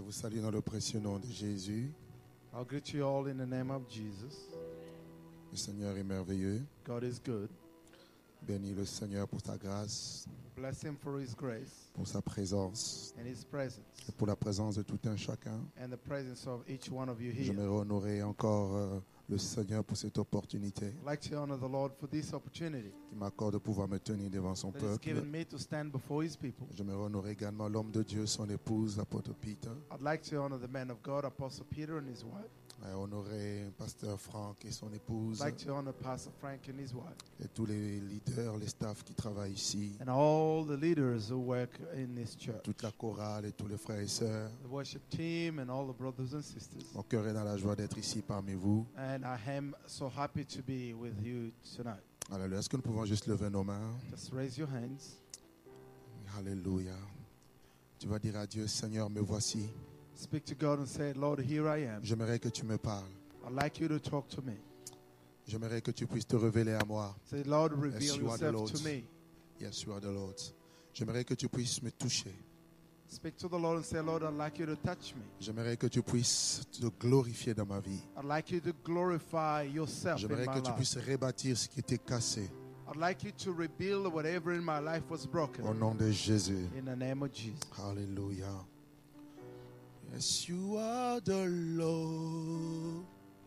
vous salue dans le précieux nom de Jésus. I'll greet you all in the name of Jesus. Le Seigneur est merveilleux. God is good. Bénis le Seigneur pour sa grâce, Bless him for his grace pour sa présence and his presence et pour la présence de tout un chacun. and the presence of each one of you here. J'aimerais honorer encore le Seigneur pour cette opportunité I'd like to honor the Lord for this opportunity qui m'accorde de pouvoir me tenir devant son that He's peuple. given me to stand before his people. J'aimerais honorer également l'homme de Dieu, son épouse, l'apôtre Peter. I'd like to honor the man of God, Apostle Peter, and his wife. J'aimerais honorer pasteur Franck et son épouse I'd like to honor Pastor Frank and his wife et tous les leaders, les staffs qui travaillent ici, and all the leaders who work in this church, toute la chorale et tous les frères et sœurs. the worship team and all the brothers and sisters. Mon cœur est dans la joie d'être ici parmi vous. And I am so happy to be with you tonight. Alléluia. Est-ce que nous pouvons juste lever nos mains? Just raise your hands. Alléluia. Tu vas dire à Dieu, Seigneur, me voici. Speak to God and say, Lord, here I am. J'aimerais que tu me parles. I'd like you to talk to me. J'aimerais que tu puisses te révéler à moi. Say, Lord, reveal Yes, you are the yourself Lord. to me. Yes, you are the Lord. J'aimerais que tu puisses me toucher. Speak to the Lord and say, Lord, I'd like you to touch me. J'aimerais que tu puisses te glorifier dans ma vie. I'd like you to glorify yourself in J'aimerais my que tu life. puisses rebâtir ce qui était cassé. I'd like you to rebuild whatever in my life was broken. Au nom de Jésus. In the name of Jesus. Hallelujah. Yes, you are the Lord,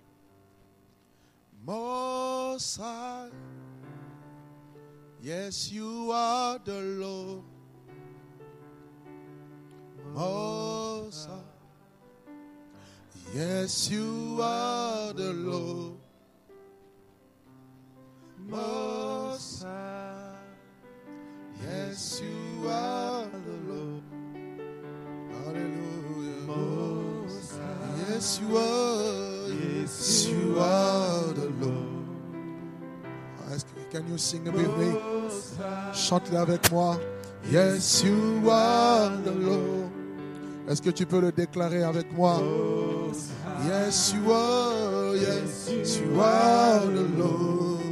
Most High. Yes, you are the Lord, Most High. Yes, you are the Lord, Most High. Yes, you are the Lord. Hallelujah. Most High. Yes, you are. Yes, you are the Lord. Can you sing it with me? Chante-le avec moi. Yes, you are the Lord. Est-ce que tu peux le déclarer avec moi? Yes, you are. Yes, you are the Lord.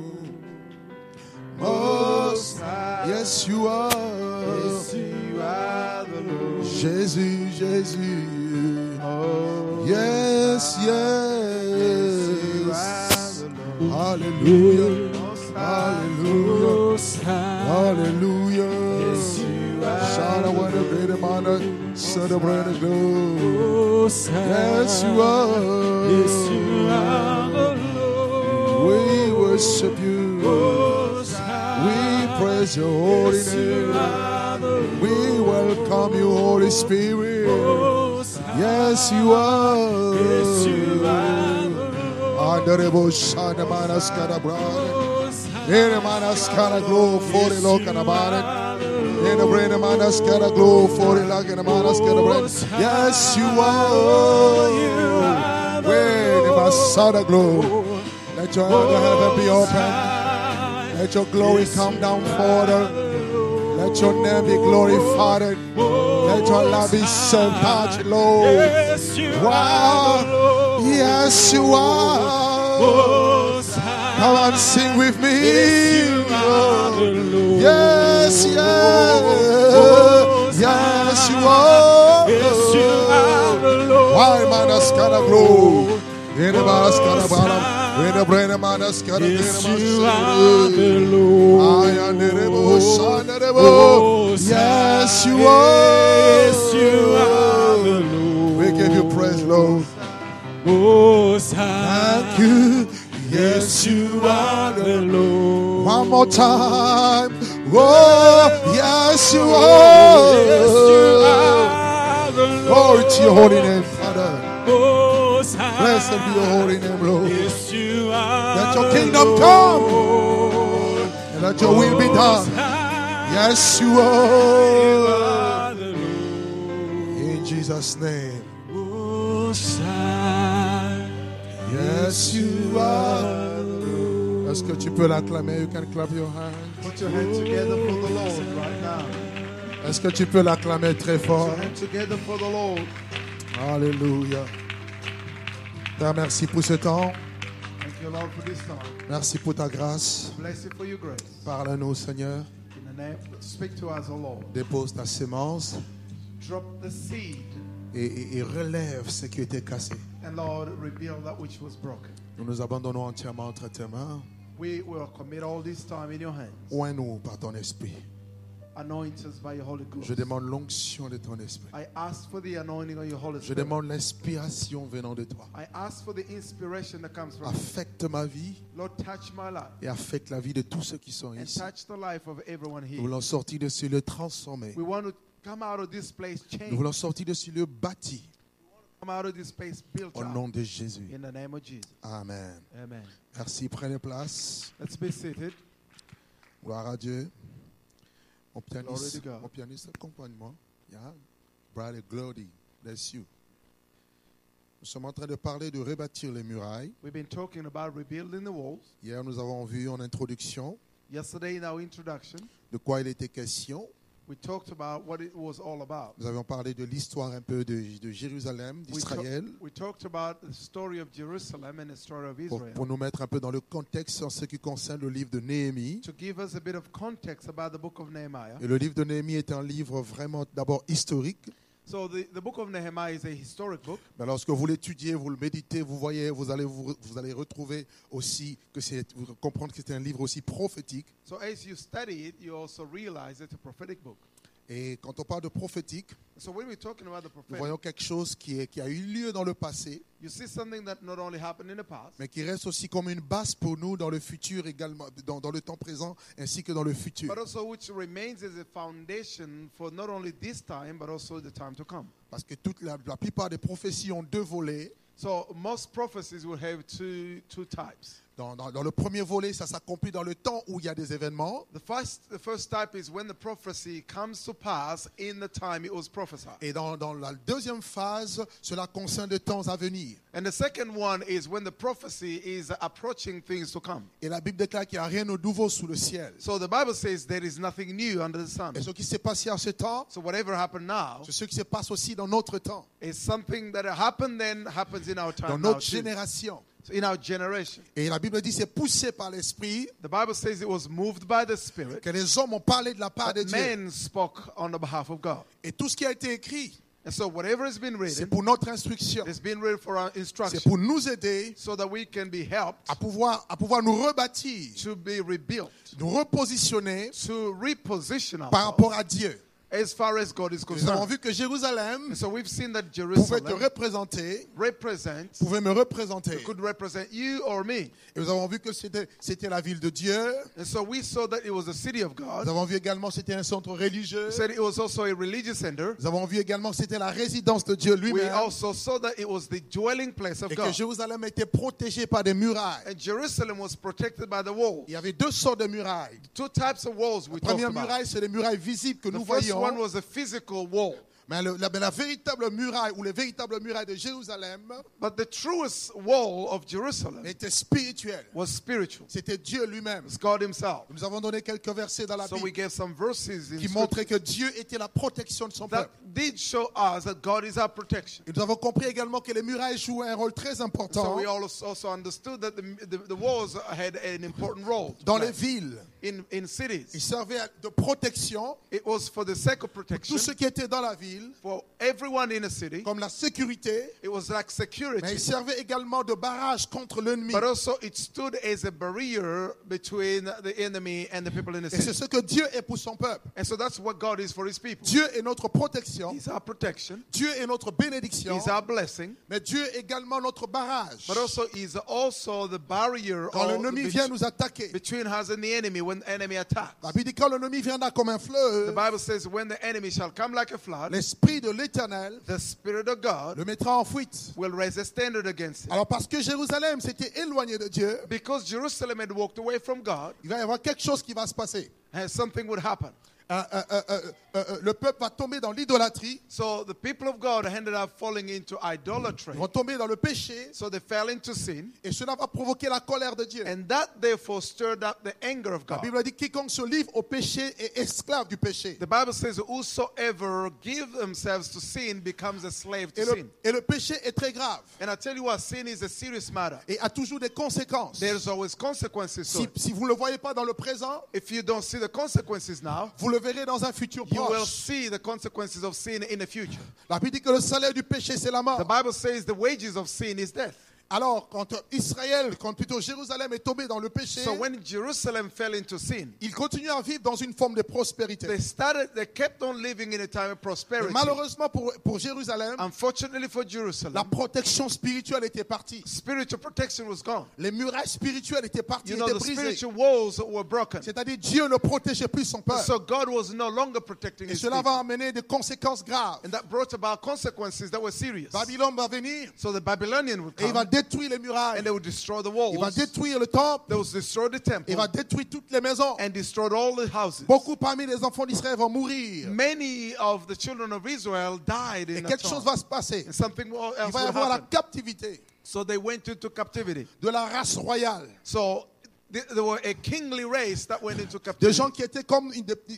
Most High. Yes, you are. Yes, you are the Lord. Jésus, Jésus. Oh, Yes, yes. you are the Lord. Hallelujah. Most High. Hallelujah. Hallelujah. Yes, you are. Shout out what a great honor. Celebrate the glory. Most High. Yes, you are. Yes, you are the Lord. We worship you. Most High. We praise your holy Yes, you name. are the Lord. We welcome you, Holy Spirit. Most High. Yes, you are. Yes, you are the Lord. Honorable Shana Manaskara brother. Most High. In a Manaskara glow for the local about it. In a brain, a Manaskara glow for the local Manaskara brother. Yes, you are. When the Masada glow, let your heaven be open. Let your glory come down further. Let your name be glorified. Let your love be served, touch, Lord. Yes, you Wow. Yes, you are. Most High. Come on, sing with me. Lord. Yes, yes. Yes, you are. Yes, you are the Lord. Why man has gotta grow? In the mask, gotta bottom. In the brain, man has gotta be. Yes, you are the Lord. I am the rebel, son of the rebel. Yes, you are. Yes, you are the Lord. We give you praise, Lord. Most High. Thank you. Yes, you are the Lord. One more time. Oh, yes, you are. Yes, you are the Lord. Glory to your holy name, Father. Most High. Blessed be your holy name, Lord. Yes, you are. Let your kingdom come and let your will be done. High. Yes, you You are. are the Lord. In Jesus' name. Most High. Yes, you are. Est-ce que tu peux l'acclamer? You can clap your hands. Put your hands together for the Lord right now. Est-ce que tu peux l'acclamer très Put fort? your hands together for the Lord. Alléluia. Père, merci pour ce temps. Thank you, Lord, for this time. Merci pour ta grâce. Bless you for your grace. Parle-nous, Seigneur. In the name, speak to us, O Lord. Dépose ta sémence Drop the seed et relève ce qui était cassé. And Lord, rebuild that which was broken. Nous nous abandonnons entièrement entre tes mains. We will commit all this time in your hands. Oins-nous par ton esprit. Anoint us by your Holy Ghost. Je demande l'onction de ton esprit. I ask for the anointing of your Holy Je Spirit. demande l'inspiration venant de toi. I ask for the inspiration that comes from you. Affecte ma vie Lord, touch my life et affecte la vie de tous ceux qui sont and ici. touch the life of everyone Nous here. voulons sortir de ce lieu transformé. We want to come out of this place Nous changed. voulons sortir de ce lieu bâti. Come out of this place built Au up. nom de Jésus. In the name of Jesus. Amen. Amen. Merci. Prenez place. Let's be seated. Gloire à Dieu. Glory to God. Mon pianiste, accompagne-moi. Yeah. Brother Glody, bless you. Nous sommes en train de parler de rebâtir les murailles. We've been talking about rebuilding the walls. Hier, nous avons vu en introduction Yesterday in our introduction, de quoi il était question. we talked about what it was all about. Nous avions parlé de l'histoire un peu de Jérusalem, d'Israël, We talked about the story of Jerusalem and the story of pour Israel. nous mettre un peu dans le contexte en ce qui concerne le livre de Néhémie. To give us a bit of context about the book of Nehemiah. Et le livre de Néhémie est un livre vraiment d'abord historique. So the book of Nehemiah is a historic book. Mais lorsque vous l'étudiez, vous le méditez, vous voyez, vous allez retrouver aussi vous comprendre que c'est un livre aussi prophétique. So as you study it, you also realize it's a prophetic book. Et quand on parle de prophétique, So when we're talking about the nous prophetic, voyons quelque chose qui a eu lieu dans le passé, you see something that not only happened in the past, mais qui reste aussi comme une base pour nous dans le futur également, dans le temps présent ainsi que dans le futur. but also which remains as a foundation for not only this time, but also the time to come. Parce que la plupart des prophéties ont deux volets. So most prophecies will have two types. Dans le premier volet, ça s'accomplit dans le temps où il y a des événements. The first type is when the prophecy comes to pass in the time it was prophesied. Et dans la deuxième phase, cela concerne les temps à venir. And the second one is when the prophecy is approaching things to come. Et la Bible déclare qu'il n'y a rien de nouveau sous le ciel. So the Bible says there is nothing new under the sun. Et ce qui s'est passé en ce temps, So whatever happened now c'est ce qui se passe aussi dans notre temps, is something that happened then happens in our dans time now notre too. génération. So in our generation. Et la Bible dit c'est poussé par l'Esprit The Bible says it was moved by the Spirit. que les hommes ont parlé de la part de That Dieu. men spoke on the behalf of God. Et tout ce qui a été écrit, And so whatever has been c'est written, pour notre instruction. it's been written for our C'est instruction. pour nous aider So that we can be helped à pouvoir nous rebâtir, to be rebuilt, nous repositionner to reposition par ourselves rapport à Dieu. as far as God is Nous avons concerned. vu que Jérusalem And so we've seen that pouvait te Jerusalem représenter, represents, pouvait me représenter. could represent you or me. Et nous avons vu que c'était la ville de Dieu. And so we saw that it was the city of Nous God. avons vu également que c'était un centre religieux. We said it was also a religious center. Nous avons vu également que c'était la résidence de Dieu We lui-même. also saw that it was the dwelling place of Et que God. Jérusalem était protégée par des murailles. And Jerusalem was protected by the wall. Il y avait deux sortes de murailles. Two types of walls we La talked première about. muraille, c'est les murailles visibles que The nous first one voyons. was a physical wall. Mais la véritable muraille ou les véritables murailles de Jérusalem But the truest wall of Jerusalem était spirituelle. was spiritual. C'était Dieu lui-même. It's God himself. Nous avons donné quelques versets dans la So we Bible gave some verses in qui scripture montraient que Dieu était la protection de son that peuple. did show us that God is our protection. Et nous avons compris également que les murailles jouaient un rôle très So important we also understood that the walls had an important role to dans play les villes. in cities. Ils servaient de protection It was for the sake of protection tous ceux qui étaient dans la ville, for everyone in a city. comme la sécurité, It was like mais security, ils servaient également de barrage contre l'ennemi. but also it stood as a barrier between the enemy and the people in the Et c'est city. ce que Dieu est pour son peuple. And so that's what God is for his people. Dieu est notre protection, He's our protection. Dieu est notre bénédiction, He's our blessing. mais Dieu est également notre barrage. But also he's also the barrier Quand l'ennemi vient nous attaquer, between us and the enemy when the enemy attacks. la Bible dit quand l'ennemi viendra comme un The fleuve, Bible says when the enemy shall come like a flood, l'Esprit de l'Éternel the Spirit of God le mettra en fuite. will raise a standard against it. Alors parce que Jérusalem s'était éloigné de Dieu, Because Jerusalem had walked away from God, il va y avoir quelque chose qui va se passer. and something would happen. Le peuple va tomber dans l'idolâtrie, So the people of God ended up falling into idolatry. ils vont tomber dans le péché, So they fell into sin. et cela va provoquer la colère de Dieu. And that therefore stirred up the anger of La God. Bible dit quiconque se livre au péché est esclave du péché. The Bible says whosoever give themselves to sin becomes a slave to sin. Et le péché est très grave And I tell you what, sin is a serious matter. et a toujours des conséquences. There's always consequences to it. Si vous ne le voyez pas dans le présent, If you don't see the consequences now, vous le verrez dans un futur you will proche. see the consequences consequences of sin in the future. La Bible dit que le salaire du péché, c'est la mort. The Bible says the wages of sin is death. Alors, quand plutôt Jérusalem est tombé dans le péché, So when Jerusalem fell into sin, ils continuent à vivre dans une forme de prospérité. they kept on living in a time of Et prosperity. malheureusement pour Jérusalem, Unfortunately for la Jerusalem, protection spirituelle était partie. spiritual protection was gone. Les murailles spirituelles étaient parties, You know, étaient the brisées. spiritual walls were broken. C'est-à-dire Dieu ne protégeait plus son peuple. So God was no longer protecting Et his cela people. va amener des conséquences graves. And that brought about consequences that were serious. Babylone va venir So the Babylonian would et il va come détruire les murailles. and they would destroy the Il va walls. détruire le temple. They would destroy the temple Il va détruire toutes les maisons. and destroy all the houses. Beaucoup parmi les enfants d'Israël vont mourir. Many of the children of Israel died Et in that quelque chose time. va se passer. And something Il else va y would avoir la happen. captivité So they went into captivity. de la race royale. So there were a kingly race that went into Des captivity. gens qui étaient comme,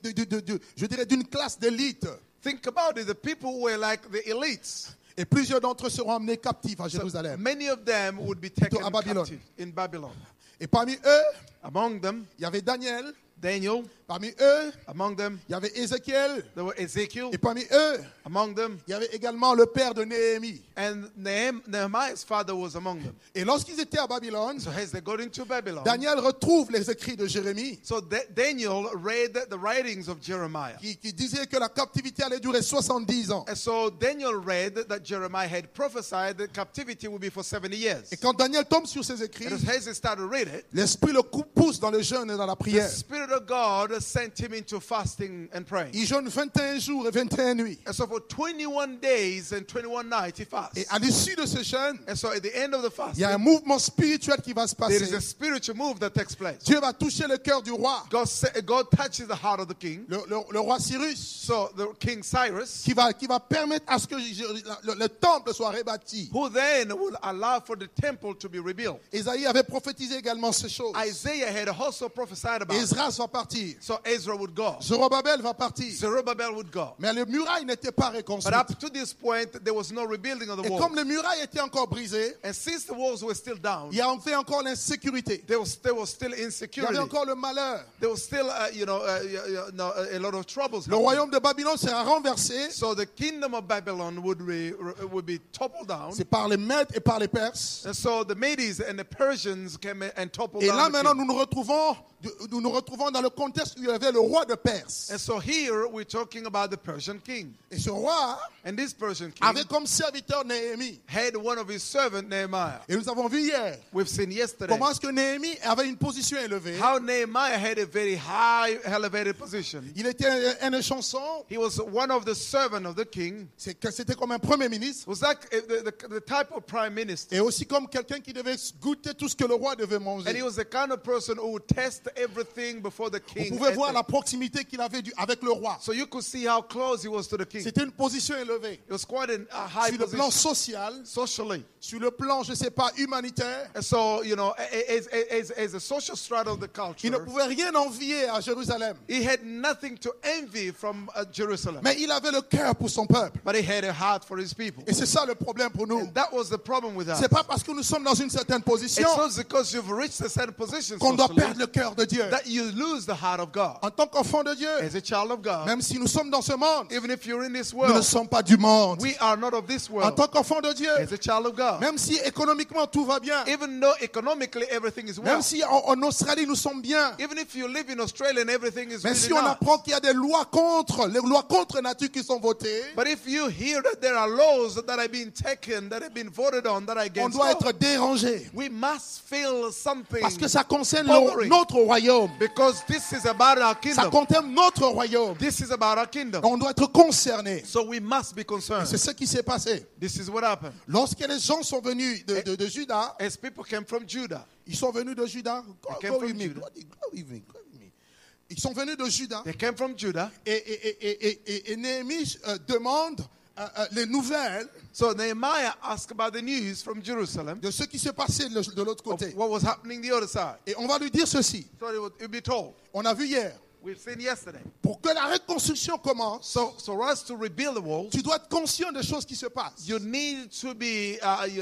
je dirais, d'une classe d'élite. Think about it. The people were like the elites. Et plusieurs d'entre eux seront emmenés captifs à So Jérusalem. many of them would be taken à Babylone. captive in Babylon. Et parmi eux, Among them, il y avait Daniel. Daniel. Parmi eux, Among them, il y avait Ézéchiel. there were Ezekiel. Et parmi eux, Among them, il y avait également le père de Néhémie. and Nehemiah's father was among them. Et lorsqu'ils étaient à Babylone, So as they got into Babylon, Daniel retrouve les écrits de Jérémie so Daniel read the writings of Jeremiah. qui disaient que la captivité allait durer 70 ans. And so Daniel read that Jeremiah had prophesied that captivity would be for 70 years. Et quand Daniel tombe sur ces écrits, And as he started to read it, l'esprit le pousse dans le jeûne et dans la the prière. Spirit of God sent him into fasting and praying. Il jeûne 21 jours et 21 nuits. And so for 21 days and 21 nights he fasts. Et à l'issue de ce jeûne, And so at the end of the il y a un fasting, mouvement spirituel qui va se there is passer. a spiritual move that takes place. Dieu va toucher le cœur du roi, God touches the heart of the king. le roi Cyrus, So the King Cyrus, qui va permettre à ce que le temple soit rebâti. who then will allow for the temple to be rebuilt. Isaïe avait prophétisé également ces choses. Isaiah had also prophesied about it. Esdras va partir. So Ezra would go. Zorobabel va partir. Zerubbabel would go. Mais les murailles n'étaient pas But reconstruites. up to this point, there was no rebuilding of the Et wall. comme les murailles étaient encore brisées, And since the walls were still down, il y avait encore l'insécurité. there was still Il y insecurity. avait encore le malheur. There was still, a lot of troubles. Le royaume de Babylone sera renversé. So the kingdom of Babylon would be toppled down. C'est par les Mèdes et par les Perses. And so the Medes and the Persians came and toppled Et down là the maintenant, kingdom. nous nous retrouvons dans le contexte où il y avait le roi de Perse. And so here we're talking about the Persian king. Et ce roi And this Persian king avait comme serviteur Néhémie. had one of his servants, Nehemiah. Et nous avons vu hier We've seen yesterday comment est-ce que Néhémie avait une position élevée. how Nehemiah had a very high, elevated position. Il était un chanson. He was one of the servants of the king. C'était comme un premier ministre. It was like the type of prime minister. Et aussi comme quelqu'un qui devait goûter tout ce que le roi devait And he manger. was the kind of person who would test everything before the Vous king. pouvez voir entered. la proximité qu'il avait avec le roi. So you could see how close he was to the king. C'était une position élevée. It was quite a high Sur le plan position social, socially. sur le plan, je ne sais pas, humanitaire, And so, as a social strata of the il ne culture, pouvait rien envier à Jérusalem. he had nothing to envy from Jerusalem. Mais il avait le cœur pour son peuple. But he had a heart for his people. Et c'est ça le problème pour nous. And that was the problem with us. C'est pas parce que nous sommes dans une certaine position It's not because you've reached a certain position qu'on doit socially perdre le cœur de Dieu. that you lose the heart of God. En tant qu'enfant de Dieu, As a child of God, même si nous sommes dans ce monde, even if you're in this nous ne world, sommes pas du monde. we are not of this En world. tant qu'enfant de Dieu, As a child of God, même si économiquement tout va bien, even though economically everything is well, même si en Australie nous sommes bien, even if you live in Australia and everything is mais really si on nice, apprend qu'il y a des lois les lois contre nature qui sont votées, but if you hear that there are laws that have been taken, that have been voted on, that are on against doit God, être dérangé. we must feel something Parce que ça concerne bothering. notre royaume. Because this is about our Ça kingdom. concerne notre royaume. This is about our kingdom. On doit être concerné. So we must be concerned. C'est ce qui s'est passé. This is what happened. Lorsque les gens sont venus de Juda, As people came from Judah, ils sont venus de Juda. They came from Judah. Ils sont venus de Juda. they came from Judah. Et Néhémie demande les nouvelles So Nehemiah asked about the news from Jerusalem, de ce qui s'est passé de l'autre of côté. what was happening the other side. Et on va lui dire ceci. So it would be told. On a vu hier we've seen yesterday. Pour que la reconstruction commence, So for us to rebuild the walls, tu dois être conscient des choses qui se passent. you need to be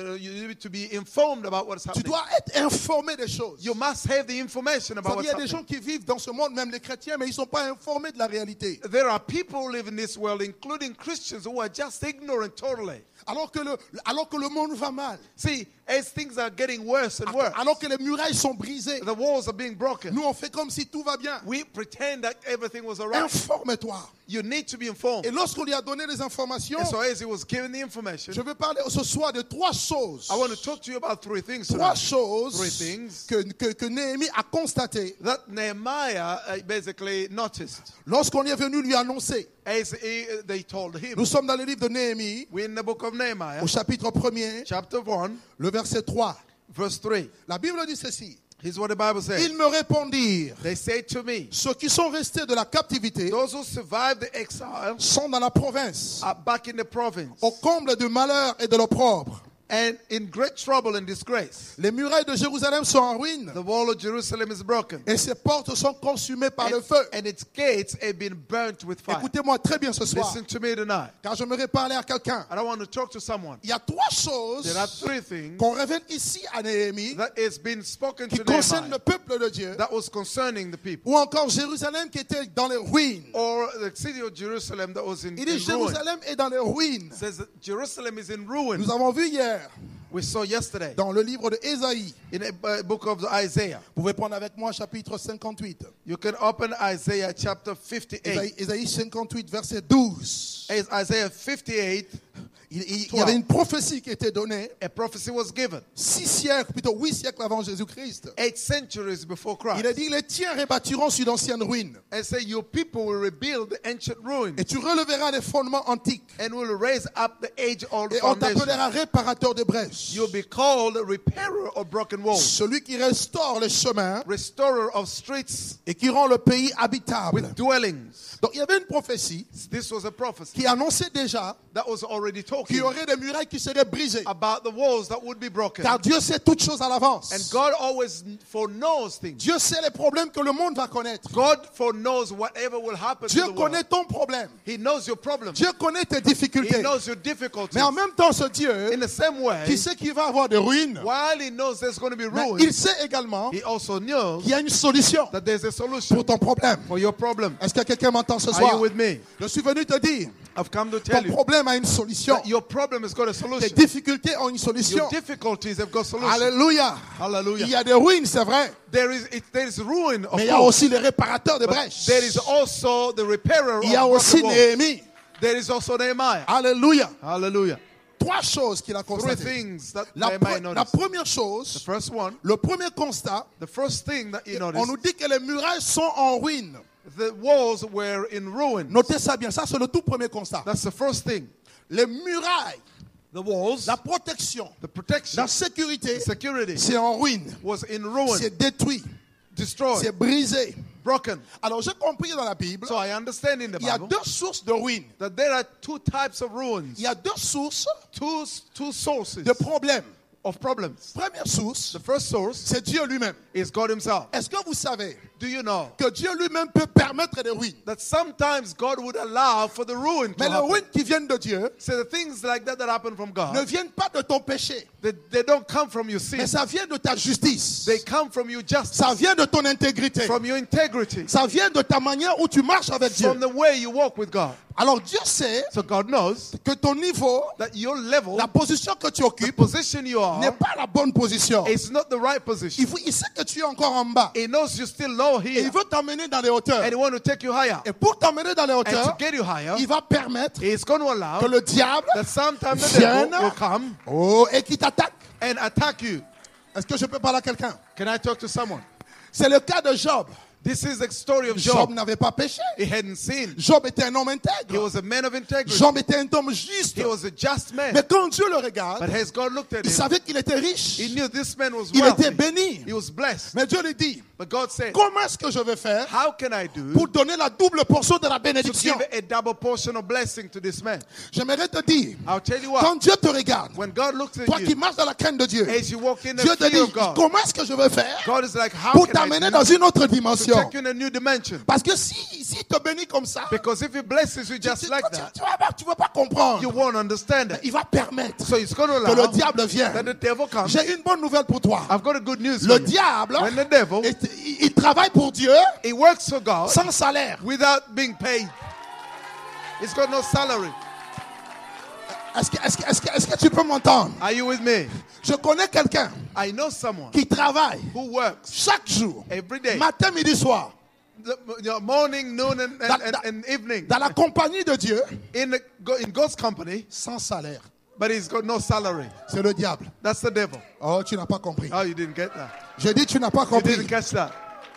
informed about what's Tu happening. dois être informé des choses. You must have the information Vous about savez, il what's y a des gens happening. qui vivent dans ce monde, même les chrétiens, mais ils ne sont pas informés de la réalité. There are people who live in this world, including Christians, who are just ignorant totally. Alors que le monde va mal, See, as things are getting worse and worse, alors que les murailles sont brisées, the walls are being broken. nous on fait comme si tout va bien. We pretend that everything was all right. Informe-toi. You need to be informed. Et lorsqu'on lui a donné les informations, And so as he was given the information, je veux parler ce soir de trois choses. I want to talk to you about three things Trois tonight choses Three things. que Néhémie a constatées that Nehemiah basically noticed. lorsqu'on est venu lui annoncer. As they told him. Nous sommes dans le livre de Néhémie, We're in the book of Nehemiah, au chapitre 1er, chapter 1, le verset 3. verse 3. La Bible dit ceci. Here's what the Bible says. Ils me répondirent, They say to me, ceux qui sont restés de la captivité those who survived the exile sont dans la province, are back in the province au comble du malheur et de l'opprobre. and in great trouble and disgrace. Les murailles de Jérusalem sont en ruine The wall of Jerusalem is broken, et ses portes sont consumées par le feu. and its gates have been burnt with fire. Écoutez-moi très bien ce soir, Listen to me tonight. car j'aimerais parler à quelqu'un. I don't want to talk to someone. Il y a trois choses There are three things qu'on révèle ici à Néhémie that has been spoken qui to concernent Nehemiah le peuple de Dieu, that was concerning the people, ou encore Jérusalem qui était dans les ruines. or the city of Jerusalem that was in Il dit ruin. Jérusalem est dans les ruines. It says that Jerusalem is in ruin. Nous avons vu hier We saw yesterday dans le livre de Ésaïe. in the book of Isaiah. Vous pouvez prendre avec moi chapitre 58. You can open Isaiah chapter 58. Ésaïe 58, verset 12. Isaiah 58, Il y avait une prophétie qui était donnée a prophecy was given 6 siècles, plutôt 8 siècles avant Jésus-Christ. 8 centuries before Il a Christ. dit, les tiens rebâtiront sur d'anciennes ruines. And say, your people will rebuild the ancient ruins Et tu releveras les fondements antiques. and will raise up the age-old Et on foundation. t'appellera réparateur de brèches. You'll be called a repairer of broken walls, Celui qui restaure les chemins restorer of streets et qui rend le pays habitable. with dwellings. Donc il y avait une prophétie This was a prophecy qui annonçait déjà that was already qu'il talking y aurait des murailles qui seraient brisées. about the walls that would be broken. Car Dieu sait toutes choses à l'avance. And God always foreknows things. Dieu sait les problèmes que le monde va connaître. God foreknows whatever will happen Dieu to the world. connaît ton problème. He knows your problem. Dieu connaît tes He difficultés. knows your difficulties. Mais en même temps, ce Dieu In the same way, qui sait qu'il va avoir des ruines, while he knows there's going to be mais ruin, il sait également he also knows qu'il y a une solution that there's a solution pour ton problème. for your problem. Est-ce que quelqu'un m'entend ce Are soir? you with me? Je suis venu te dire, I've come to ton tell you problème a une solution. that your problem has got a Tes solution. difficultés ont une solution. Your difficulties have got solution. Alléluia. Hallelujah. Il y a des ruines, c'est vrai. There is ruin, of Mais il y a course. aussi les réparateurs de But brèches. there is also the repairer Il y a of aussi broken walls. Néhémie. There is also Nehemiah. Alléluia. Hallelujah. Trois choses qu'il a Three constatées. things that La Nehemiah première noticed. The chose, first one, le premier constat, the first thing that he on noticed, nous dit que les murailles sont en ruine. the walls were in ruin. Notez ça bien, ça c'est le tout premier constat. That's the first thing. Les murailles, The walls, la protection, the protection, la sécurité, the security c'est en ruine. was in ruin, C'est détruit, destroyed, c'est brisé. broken. Alors j'ai compris dans la Bible, So I understand in the il y a Bible deux sources de ruines. that there are two types of ruins, Il y a deux sources two sources de problèmes. of problems. Première source, The first source c'est Dieu lui-même. is God himself. Est-ce que vous savez Do you know que Dieu lui-même peut permettre des ruines? that sometimes God would allow for the ruin to Mais les happen? ruines qui viennent de Dieu So the things like that happen from ne God, viennent pas de ton péché, they don't come from your sin. mais ça vient de ta justice. They come from your justice, Ça vient de ton intégrité. from your integrity, Ça vient de ta manière où tu marches avec Dieu. from the way you walk with God. Alors Dieu sait So God knows que ton niveau, that your level, la position que tu the occupes, position you n'est are, pas la bonne position. is not the right position. Il sait que tu es encore en bas. He knows you're still low Et here, il veut t'emmener dans les hauteurs. and he wants to take you higher. Et pour t'emmener dans les And to hauteurs, get you higher, il va permettre he's going to que allow le diable that sometimes the vienne devil will come et qui t'attaque. and attack you. Est-ce que je peux parler à quelqu'un? Can I talk to someone? C'est le cas de Job. This is the story of Job Job. n'avait pas péché. He hadn't sinned. Job était un homme He intègre. was a man of integrity. Job était un homme juste. He was a just man. Mais quand Dieu le regarde, But as God looked at il him, savait qu'il était riche. he knew this man was Il était wealthy. béni. He was blessed. Mais Dieu lui dit, But God said, comment est-ce que je vais faire how can I do pour donner la double portion de la to bénédiction? give a double portion of blessing to this man? J'aimerais te dire, I'll tell you what. quand Dieu te regarde, When God looks at toi qui you, marches dans la crainte de Dieu, as you walk in the Dieu te fear dit, of God, comment est-ce que je vais faire God is like, how pour can t'amener I dans do une autre to dimension? take you in a new dimension? Parce que si te bénit comme ça, Because if He blesses you just like that, tu vas pas comprendre. you won't understand it. Il va permettre So it's going to que le allow diable that vienne. the devil comes. J'ai une bonne nouvelle pour toi. I've got a good news for Le you. diable, When the devil, il travaille pour Dieu he works for God sans salaire. without being paid. He's got no salary. Est-ce que tu peux m'entendre? Are you with me? Je connais quelqu'un I know someone qui travaille who works chaque jour, every day, matin, midi, soir, morning, noon, and evening, dans la compagnie de Dieu, in God's company, sans salaire. but he's got no salary. C'est le diable. That's the devil. Oh, tu n'as pas compris. Oh, you didn't get that. Je dis, tu n'as pas You compris. didn't catch that.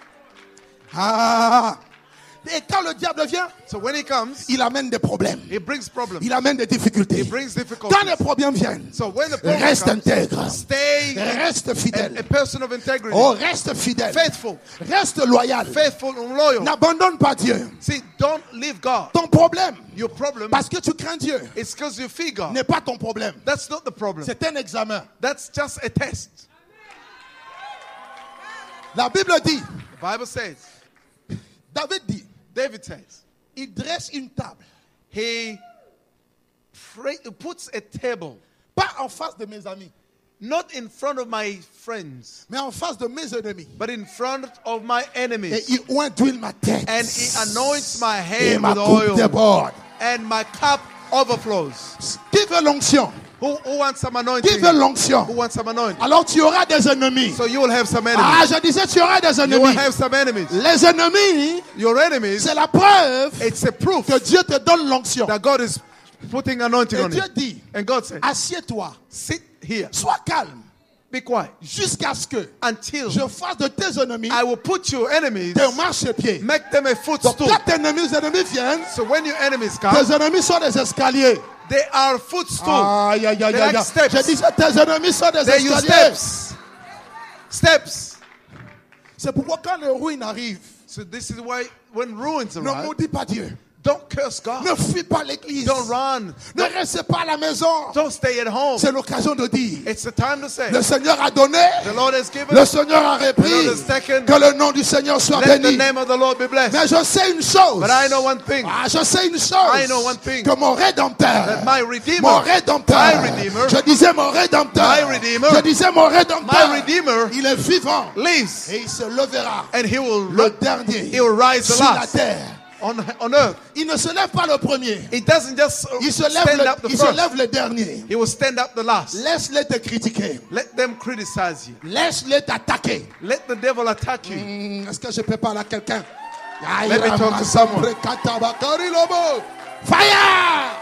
Ah. Et quand le diable vient, So when he comes, il amène des problèmes. he brings problems. Il amène des difficultés. He brings Quand difficulties. les problèmes viennent, So when the problem reste comes, intègre. stay Reste a fidèle. person of integrity, Oh, reste fidèle. faithful, Reste loyal. faithful and loyal. N'abandonne pas Dieu. See, don't leave God. Ton problème, Your problem parce que tu crains Dieu, is because you fear God. n'est pas ton problème. That's not the problem. C'est un examen. That's just a test. La Bible dit, The Bible says, David dit, David says, il dresse une table, he puts a table, pas en face de mes amis, not in front of my friends, mais en face de mes ennemis. but in front of my Et enemies. il oint d'huile ma tête. And he anoints my Et head ma with coupe oil, déborde. and my cup overflows. Qui veut l'onction? Who wants some Qui anointing? veut l'onction? Who wants some anointing? Alors tu auras des ennemis. So you will have some enemies. Ah, je disais, tu auras des You will ennemis. have some enemies. Les ennemis, Your enemies, c'est la preuve it's a proof que Dieu te donne l'onction. that God is putting anointing Et on Dieu you. dit, And God said, assieds-toi, sit here, sois calme, be quiet, jusqu'à ce que until je fasse de tes ennemis I will put your enemies, des marchepieds. make them a Donc footstool. quand tes ennemis viennent, So when your enemies come, tes ennemis sont des escaliers. they are footstool. Aïe, aïe, aïe, They're aïe. like steps. Je disais, tes ennemis sont des They're your escaliers. steps. Steps. C'est pourquoi quand le ruine arrive, So this is why when ruins ne arrive, maudis pas Dieu. don't curse God. Ne fuis pas l'église. Don't run. Ne reste pas à la maison. Don't stay at home. C'est l'occasion de dire, It's the time to say, le Seigneur a donné, the Lord has given, le Seigneur a repris, the Lord has taken, que le nom du Seigneur soit let the béni. name of the Lord be blessed. Mais je sais une chose. But I know one thing, Ah, je sais une chose. I know one thing. Que mon Rédempteur, that my Redeemer, mon Rédempteur, my Redeemer, je disais mon Rédempteur, my Redeemer, je disais mon Rédempteur, my Redeemer il est vivant lives, et il se lèvera and he will le dernier he will rise the sur la last terre. on earth. Il ne se lève pas le premier, He doesn't just il se stand up the first. lève le dernier. He will stand up the last. Laisse-les te critiquer, Let them criticize you. laisse-les t'attaquer. Let the devil attack you. Est-ce que je peux parler à quelqu'un? Let me talk to someone. Fire!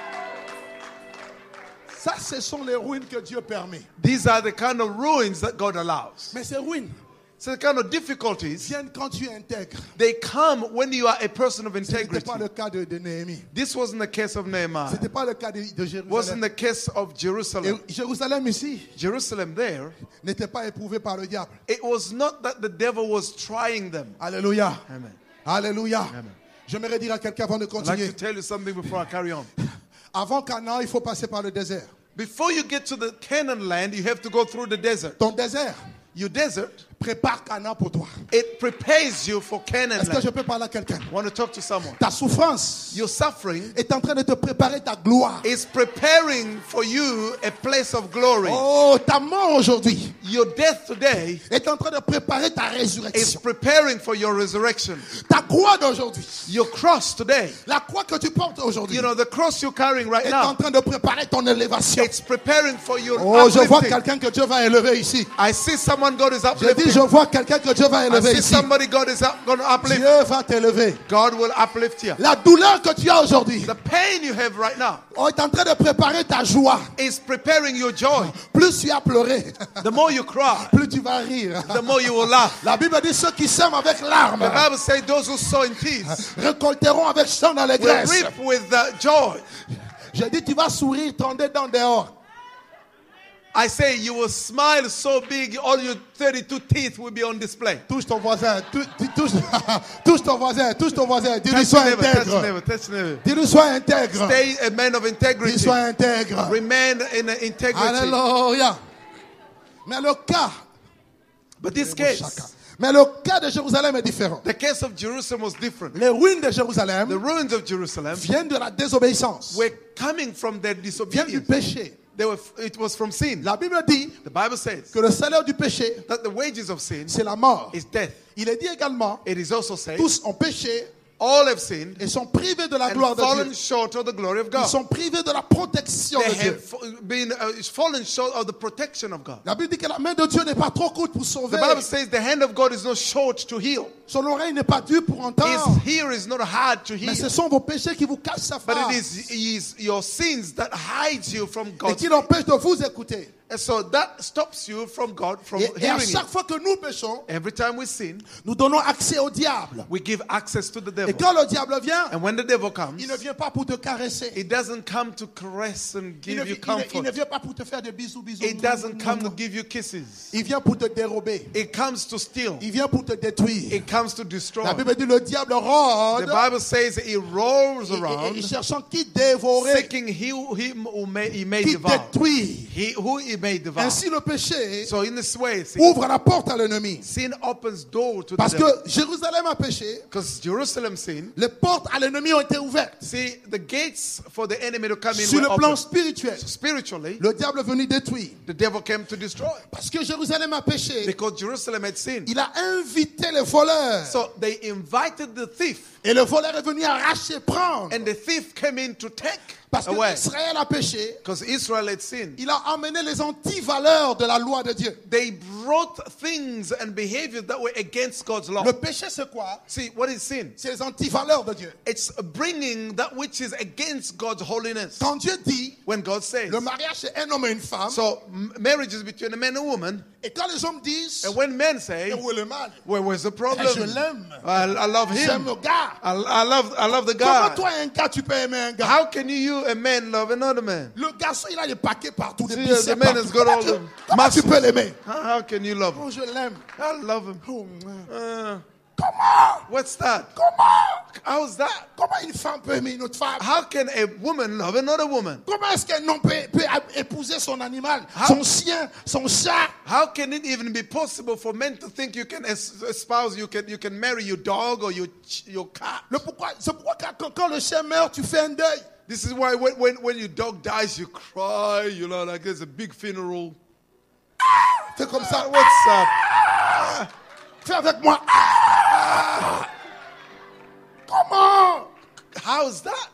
Ça, ce sont les ruines que Dieu permet. These are the kind of ruins that God allows. Mais ces ruines So the kind of difficulties, viennent quand tu intègres. they come when you are a person of Ce n'était integrity. pas le cas de Néhémie. This wasn't the case of Ce Nehemiah. n'était pas le cas de Wasn't Jérusalem. the case of Jerusalem. Et Jérusalem ici Jerusalem there, n'était pas éprouvé par le diable. it was not that the devil was trying them. Alléluia. Amen. Alléluia. J'aimerais dire à quelqu'un avant de I'd like continuer. to tell you something before I carry on. Avant Canaan, il faut passer par le désert. Before you get to the Canaan land, you have to go through the desert. Ton désert Your desert, prépare Canaan pour toi. it prepares you for Canaan Est-ce que je land. peux parler à quelqu'un? I want to talk to someone. Ta souffrance Your suffering est en train de te préparer ta gloire. is preparing for you a place of glory. Oh, ta mort aujourd'hui Your death today est en train de préparer ta is résurrection. preparing for your resurrection. Ta croix d'aujourd'hui, Your cross today, la croix que tu portes aujourd'hui, you know, the cross you're carrying right est en now, train de préparer ton élévation. it's preparing for your Oh, je vois uplifting. quelqu'un que Dieu va élever ici. I see someone God is Je dis, uplifting. je vois quelqu'un que Dieu va I élever see ici. somebody God is going to uplift. Dieu va t'élever. God will uplift you. La douleur que tu as aujourd'hui The pain you have right now est en train de préparer ta joie. is preparing your joy. Plus tu as pleuré, The more you cry, plus tu vas rire. the more you will laugh. La Bible dit ceux qui sèment avec larmes The Bible says those who sow in tears récolteront avec chant dans will l'allégresse. reap with joy. J'ai dit tu vas sourire, ton dents dehors. I say you will smile so big, all your 32 teeth will be on display. Touche ton voisin. Touche ton voisin. Touche ton voisin. Dis-lui, sois intègre. Touch never. Dis-lui, sois intègre. Stay a man of Dis, integrity. sois intègre. Remain in integrity. Alléluia. Mais le cas, But this case, mais le cas de Jérusalem est différent. the case of Jerusalem was different. Les ruines de The Jérusalem ruins of Jerusalem viennent de la désobéissance, were coming from their viennent du disobedience. péché. It was from sin. La Bible dit The Bible says que le salaire du péché, that the wages of sin c'est la mort. is death. Il est dit également, It is also said tous ont péché all have sinned et sont privés de la and gloire de fallen Dieu. short of the glory of Ils God. sont privés de la protection They de Dieu. have been fallen short of the protection of God. La Bible dit que la main de Dieu n'est pas trop courte pour The sauver. Bible says the hand of God is not short to heal. Son oreille n'est pas dure pour His entendre. ear is not hard to Mais heal. ce sont vos péchés qui vous cachent sa But face it is your sins that hides you from et God. qui l'empêchent de vous écouter. And so that stops you from God from Et à hearing chaque it. fois que nous péchons, Every time we sin, nous donnons accès au diable. we give access to the Et devil. quand le diable vient, And when the devil comes, il ne vient pas pour te caresser. it doesn't come to caress and Il ne, give you il ne comfort. vient pas pour te faire des bisous, bisous. It doesn't come to give you kisses. Il vient pour te dérober. It comes to steal. Il vient pour te détruire. It comes to destroy. La Bible dit le diable The rôde, Bible says he rolls et around cherchant qui dévorer, seeking him who he may qui devour. détruire. Who he may devour. Ainsi le péché So in this way, see, ouvre la porte à l'ennemi. sin opens door to the Parce devil. que Jérusalem a péché, Because Jerusalem sinned. les portes à l'ennemi ont été ouvertes. See, the gates for the enemy to come in Sur were le plan open. spirituel, Spiritually, le diable est venu détruire. the devil came to destroy. Parce que Jérusalem a péché, Because Jerusalem had sinned. il a invité les voleurs. So they invited the thief. Et le voleur est venu arracher, prendre. And the thief came in to take Parce que away. Israël a péché, Because Israel had sinned. il a emmené les antivaleurs de la loi de Dieu. They brought things and behaviors that were against God's law. Le péché, c'est quoi? See, what is sin? C'est les antivaleurs de Dieu. It's bringing that which is against God's holiness. Quand Dieu dit, When God says, le mariage c'est un homme et une femme, so marriage is between a man and a woman. et quand les hommes disent, And when men say, où est le mal? where's the problem? Je l'aime. I love J'aime him. le gars. I love the Comment guy. toi, un gars, tu peux aimer un gars? How can you, a man, love another man? Le garçon, il a des paquets partout, des See, biceps the man partout. has got Comment all tu- the comment tu muscles. peux l'aimer? How can you love him? Oh, je l'aime. I love him. Oh, Comment? What's that? comment? How's that? Comment une femme peut aimer une autre femme? How can a woman love another woman? Comment est-ce qu'un homme peut épouser son animal, How- son chien, son chat? How can it even be possible for men to think you can espouse, you can marry your dog or your cat? C'est pourquoi quand le chien meurt, tu fais un deuil. This is why when your dog dies, you cry. You know, like there's a big funeral. Fais comme ça. What's up? Fais avec moi. Comment? How's that?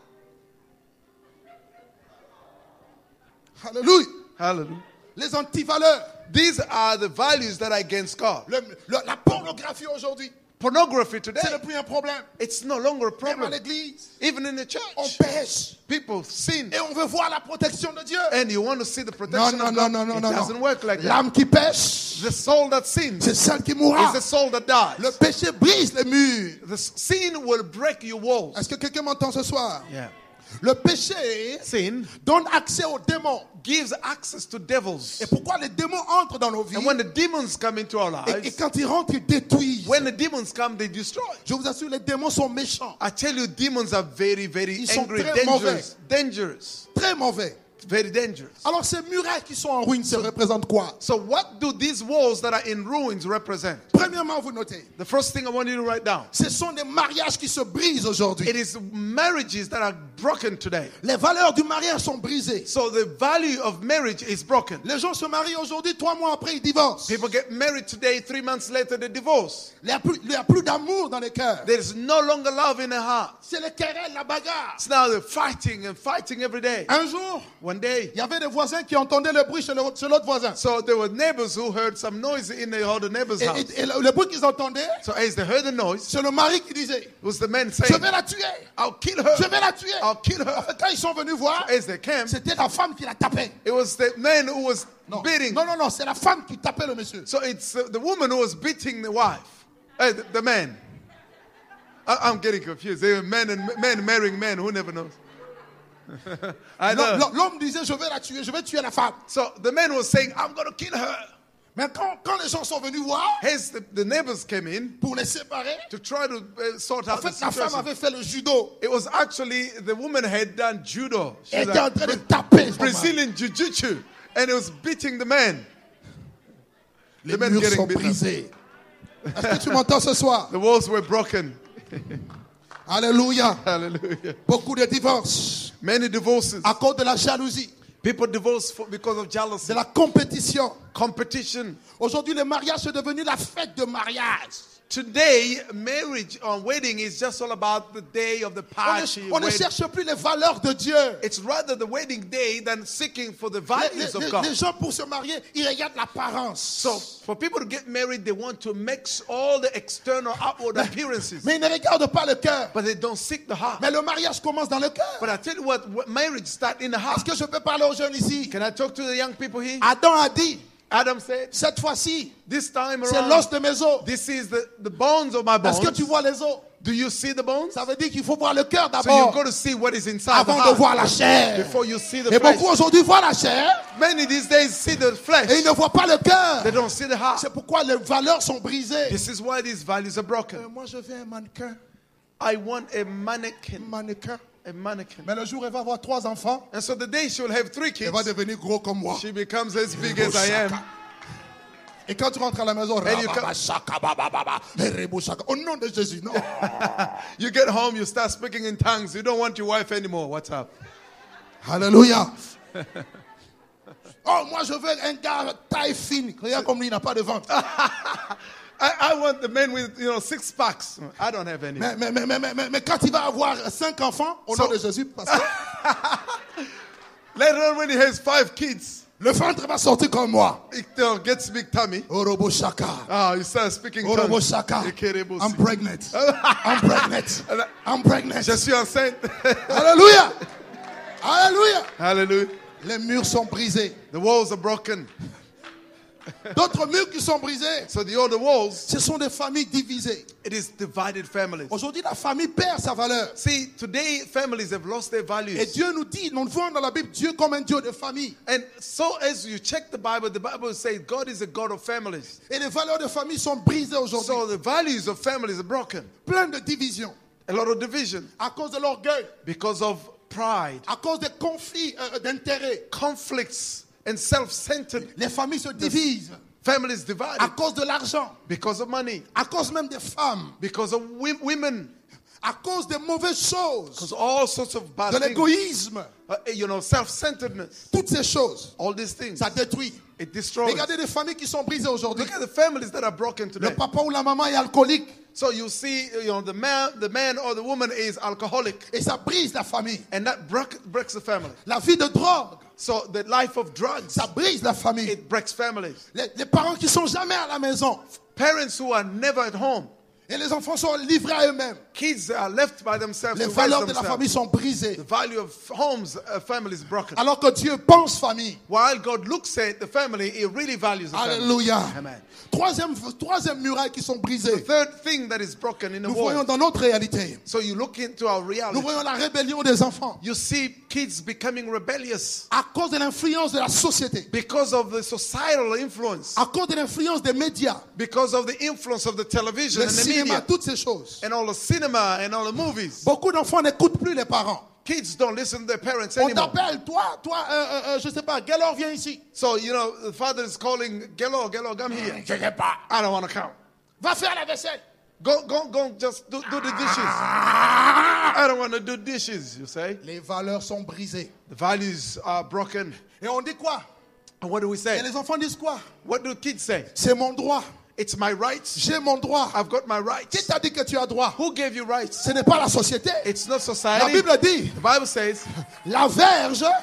Alléluia. Hallelujah. Les antivaleurs. These are the values that are against God. La pornographie aujourd'hui, Pornography today, c'est plus un problème. it's no longer a Même à problem. l'église, Even in the on church, pêche people sin. et on veut voir la protection de Dieu. And you want to see the Non, protection non, of non, God. non, non, It non. doesn't work like that. L'âme qui pêche, The soul that sins c'est celle qui is mourra. the soul that dies. Le péché brise les murs. The sin will break your walls. Est-ce que quelqu'un m'entend ce soir? Yeah. Le péché Sin donne accès aux démons. gives access to devils. Et pourquoi les démons entrent dans nos vies? And when the demons come into our Et lives, quand ils rentrent, ils détruisent. when the demons come, they destroy. Je vous assure, les démons sont méchants. I tell you, demons are very, very Ils sont angry, très dangerous, dangerous, Très mauvais. very dangerous. Alors ces murailles qui sont en ruine, ça représente quoi? So what do these walls that are in ruins represent? Premièrement, vous notez, The first thing I want you to write down. ce sont des mariages qui se brisent aujourd'hui. It is marriages that are broken today. Les valeurs du mariage sont brisées. So the value of marriage is broken. Les gens se marient aujourd'hui, 3 mois après, ils divorcent. People get married today, 3 months later they divorce. Il n'y a plus d'amour dans les cœurs. There is no longer love in the heart. C'est les querelles, la bagarre. It's now they're fighting and fighting every day. Un jour, One day, il y avait des voisins qui entendaient le bruit chez l'autre voisin. so there were neighbors who heard some noise in the other neighbor's Et, house. et le bruit qu'ils entendaient, So as they heard the noise, c'est le mari qui disait, it was the man je saying, vais la tuer. I'll kill her. Je vais la tuer. I'll kill En her. fait, quand ils sont venus voir, As they came, c'était la femme qui la tapait. it was the man who was Non, beating. non, c'est la femme qui tapait le monsieur. So it's the woman who was beating the wife, the man. I'm getting confused. They were men marrying men. Who never knows? Either. L'homme disait, je vais la tuer, je vais tuer la femme. So the man was saying, I'm going to kill her. Mais quand les gens sont venus voir Hence, the neighbors came in pour les séparer, to try to sort en out the fait, la femme situation. avait fait le judo. It was actually the woman had done judo. She Elle was était en train de taper. son mari. Brazilian jiu-jitsu, and it was beating the man. Les The man murs getting sont beaten. brisés. Est-ce que tu m'entends ce soir? The walls were broken. Alléluia. Hallelujah. Beaucoup de divorces Many divorces. à cause de la jalousie, People divorce because of de jealousy, la compétition. competition. Aujourd'hui, le mariage est devenu la fête de mariage. Today, marriage or wedding is just all about the day of the party. On ne wedding. cherche plus les valeurs de Dieu. It's rather the wedding day than seeking for the Les, values of les- God. les gens pour se marier, ils regardent l'apparence. So, for people to get married, they want to mix all the external outward appearances, Mais ils ne regardent pas le cœur. but they don't seek the heart. Mais le mariage commence dans le cœur. But I tell you what marriage starts in the heart. Est-ce que je peux parler aux jeunes ici? Can I talk to the young people here? Adam a dit, Adam said, cette fois-ci, this time c'est around, l'os de mes os. this is the bones of my bones. Est-ce que tu vois les os? Do you see the bones? Ça veut dire qu'il faut voir le cœur So you d'abord got to see what is inside the avant de heart voir la chair. before you see the Et flesh. beaucoup aujourd'hui voient la chair Many these days see the flesh. et ils ne voient pas le cœur. They don't see the heart. C'est pourquoi les valeurs sont brisées. This is why these values are broken. Moi, je veux un mannequin. I want a mannequin. Mannequin. A mannequin. Mais le jour où elle va avoir 3 enfants, And so the day she will have 3 elle kids, va devenir gros comme moi. she becomes as big as I am. Et quand tu rentres à la maison, And you au nom de Jésus, non. You get home, you start speaking in tongues. You don't want your wife anymore. What's up? Alléluia. Oh, moi je veux un gars taille fine. Regarde comme lui, il n'a pas de ventre. I want the men with 6 packs. I don't have any. Mais quand il va avoir 5 enfants, au nom de Jésus, parce que Later on, when he has 5 kids, le ventre va sortir comme moi. it gets big tummy. Orobo shaka. You start speaking Orobo tongues. shaka. Ekerebo I'm si. pregnant. I'm pregnant. I'm pregnant. Je suis enceinte. Alléluia. Alléluia. Hallelujah. Les murs sont brisés. The walls are broken. D'autres murs qui sont brisés, So the other walls, ce sont des familles divisées. it is divided families. Aujourd'hui, la famille perd sa valeur. See, today families have lost their Et values. Dieu nous dit, nous voyons dans la Bible Dieu comme un Dieu de famille. And so as you check the Bible says God is a God of families. Et les valeurs de famille sont brisées aujourd'hui. So the values of families are broken. Plein de divisions. A lot of division À cause de l'orgueil, because of pride, à cause des conflits d'intérêts. conflicts, and self-centered. Les familles se divisent. Families À divided cause de l'argent. because of money, À cause même des femmes. because of women, À cause des mauvaises choses. because all sorts of bad De things. l'égoïsme. Self-centeredness. Toutes ces choses, All these things, ça détruit. it destroys. Regardez les familles qui sont brisées aujourd'hui. Look at the families that are broken Le today. papa ou la maman est alcoolique. So you see, the man or the woman is alcoholic, Et ça brise la famille. and that breaks the family. La vie de drogue, So the life of drugs, ça brise la famille. it breaks families. Les parents qui sont jamais à la maison. Parents who are never at home, Et les enfants sont livrés à eux-mêmes. kids are left by themselves. Les to raise valeurs de la themselves. famille sont brisées. The value of homes, families broken. Alors que Dieu pense famille. While God looks at the family, He really values the family. Alléluia. Amen. Troisième muraille qui sont The brisées. third thing that is broken in the Nous voyons world. dans notre réalité. So you look into our Nous reality. voyons la rébellion des enfants. You see kids becoming rebellious À cause de l'influence de la société. because of the societal influence, À cause de l'influence des médias. because of the influence of the television Le and the cinéma, media, toutes ces choses. and all the cinema and all the movies. Beaucoup d'enfants n'écoutent plus les parents. Kids don't listen to their parents On anymore. t'appelle, toi, je sais pas, Gaylor, viens ici. So, the father is calling, Gelo, come here. Je sais pas. I don't want to come. Va faire la vaisselle. Go, just do the dishes. I don't want to do dishes, you say. Les valeurs sont brisées. The values are broken. Et on dit quoi? And what do we Et say? les enfants disent quoi? What do kids say? C'est mon droit. It's my rights. J'ai mon droit. I've got my Qui rights. t'a dit que tu as droit? Who gave you rights? Ce n'est pas la société. It's not La society. Bible dit, The Bible says, la verge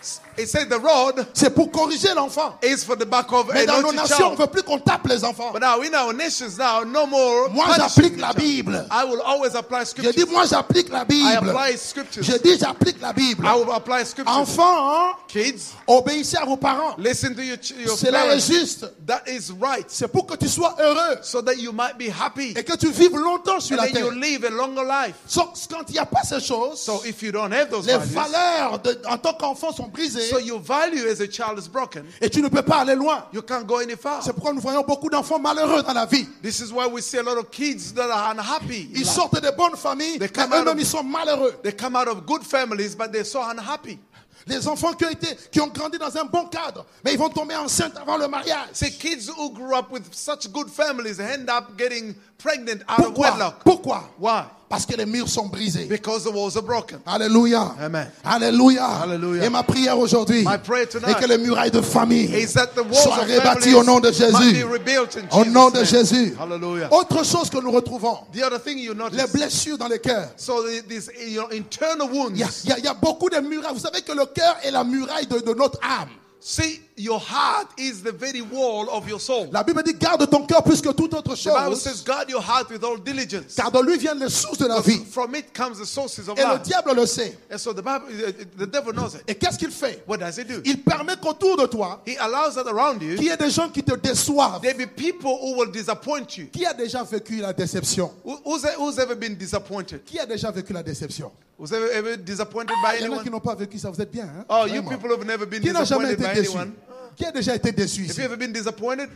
It said the rod c'est pour corriger l'enfant. is for the back of Mais a dans nos naughty nations, on ne child. veut plus qu'on tape les enfants. But now in our nations now, no more Moi, punishing j'applique the la child. Bible. I will always apply Je scriptures. dis, moi, j'applique la I Bible. apply scriptures. Je dis, j'applique la Bible. I will apply scriptures. Enfants, Kids, obéissez à vos parents. listen to your Cela est parents. juste. That is right. C'est pour que tu sois heureux So that you might be happy. et que tu vives longtemps sur And la then you terre. live a longer life. So, quand il n'y a pas ces choses, So if you don't have those les values, valeurs en tant qu'enfant sont brisées so your value as a child is broken, et tu ne peux pas aller loin. you can't go any far. C'est pourquoi nous voyons beaucoup d'enfants malheureux dans la vie. This is why we see a lot of kids that are unhappy. in Ils life. sortent de bonnes familles, mais They come out eux-mêmes of- ils sont malheureux. They come out of good families, but they're so unhappy. Les enfants qui ont grandi dans un bon cadre, mais ils vont tomber enceintes avant le mariage. See, kids who grew up with such good families end up getting pregnant out of Pourquoi? wedlock. Pourquoi? Why? Parce que les murs sont brisés. Because the walls are broken. Alléluia. Amen. Alléluia. Hallelujah. Et ma prière aujourd'hui My prayer tonight est que les murailles de famille is that the walls soient of rebâties families au nom de might Jésus. be rebuilt in Au Jesus' nom de name. Jésus. Hallelujah. Autre chose que nous retrouvons, The other thing you les notice, blessures dans les cœurs. so these internal wounds. Il y a beaucoup de murailles. Vous savez que le cœur est la muraille de notre âme. See, your heart is the very wall of your soul. La Bible dit garde ton cœur plus que toute autre The Bible chose, says, guard your heart with all diligence. car de lui viennent les sources de la vie. From it comes the sources of Et le life. diable le sait. And so the devil knows it. Et qu'est-ce qu'il fait? What does he do? Il permet qu'autour de toi, He allows that around you, qu'il y ait des gens qui te déçoivent. there be people who will disappoint you. Qui a déjà vécu la déception? Who's ever been disappointed? Qui a déjà vécu la déception? Who's ever disappointed by Il y en a qui anyone? n'ont pas vécu ça, vous êtes bien. Hein? Oh, you Vraiment. people have never been Qui n'a jamais disappointed été by déçu? anyone? Qui a déjà été déçu Have ici? you ever been disappointed?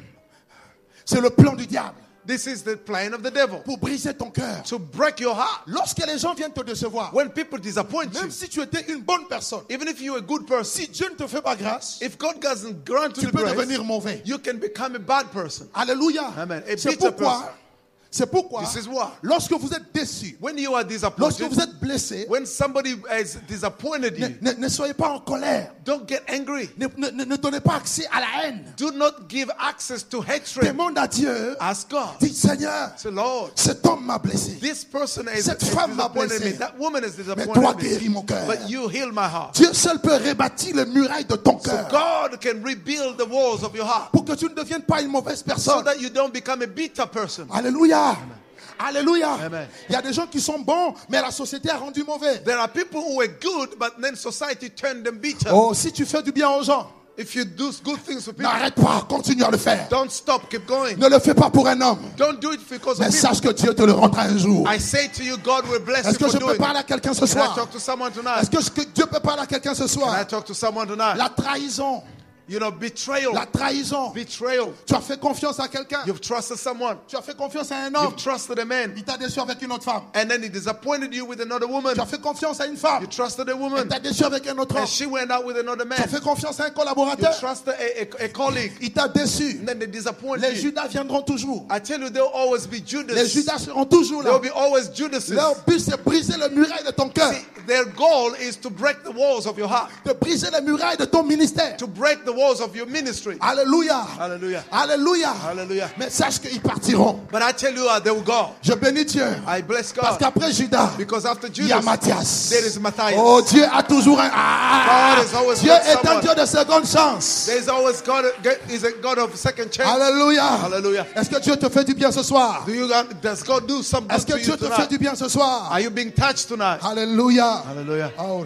C'est le plan du diable This is the plan of the devil. pour briser ton cœur. To break your heart. Lorsque les gens viennent te décevoir, When people disappoint you, même si tu étais une bonne personne, even if you're a good person, si Dieu ne te fait pas grâce, if God doesn't grant you tu the peux grace, devenir mauvais. you can become a bad person. Alléluia. Amen. A C'est bitter pourquoi, This is why. lorsque vous êtes déçu, When you are lorsque disappointed, vous êtes blessé, when somebody has disappointed you, ne soyez pas en colère. don't get angry. Ne donnez pas accès à la haine. Do not give access to hatred. Demande à Dieu. Ask God. Dis Seigneur, Say, Lord, cet homme m'a blessé. this person has Cette femme m'a disappointed me. blessé. That woman has Mais toi disappointed guéris me. mon cœur. But you heal my heart. Dieu seul peut rebâtir les murailles de ton So cœur God can rebuild the walls of your heart pour que tu ne deviennes pas une mauvaise so personne. that you don't become a bitter person. Alléluia. Alléluia. Amen. Il y a des gens qui sont bons, mais la société a rendu mauvais. There are people who are good, but then society turned them bitter. Oh, si tu fais du bien aux gens, If you do good things for people, n'arrête pas, continue à le faire. don't stop, keep going. Ne le fais pas pour un homme, Don't do it because mais of people. sache que Dieu te le rendra un jour. I say to you, God will bless Est-ce you que for je peux doing parler it. à quelqu'un ce Can I soir? talk to someone tonight? Est-ce que Dieu peut parler à quelqu'un ce Can I soir? talk to someone tonight? La trahison. You know, betrayal. La trahison. Betrayal. Tu as fait confiance à quelqu'un. You've trusted someone. Tu as fait confiance à un homme. You've trusted a man. Il t'a déçu avec une autre femme. And then he disappointed you with another woman. Tu as fait confiance à une femme. You trusted a Il woman. t'a déçu avec un autre homme. And she went out with another Tu as man. fait confiance à un You collaborateur. trusted a colleague. Il t'a déçu. And then they disappoint Les you. Judas viendront toujours. I tell you, there'll always be Les Judas. Judas seront toujours There là. will be always Judases. Leur but, c'est briser les murailles de ton cœur. See, their goal is to break the walls of your heart. De briser les murailles de ton ministère. To break the walls of your ministry. Alléluia. Hallelujah. Alléluia. Hallelujah. Mais sache qu'ils partiront. But I tell you, they will go. Je bénis Dieu. I bless Parce God. qu'après Judas, Because after il y a Judas, Matthias. there is Matthias. Oh, Dieu a toujours un... God is always Dieu got est un someone. Dieu de seconde chance. There's always God is a God of second chance. Alléluia. Hallelujah. Est-ce que Dieu te fait du bien ce soir? Does God do something Est-ce to que you Dieu te fait tonight? du bien ce soir? Are you being touched tonight? Alléluia. Hallelujah. Oh,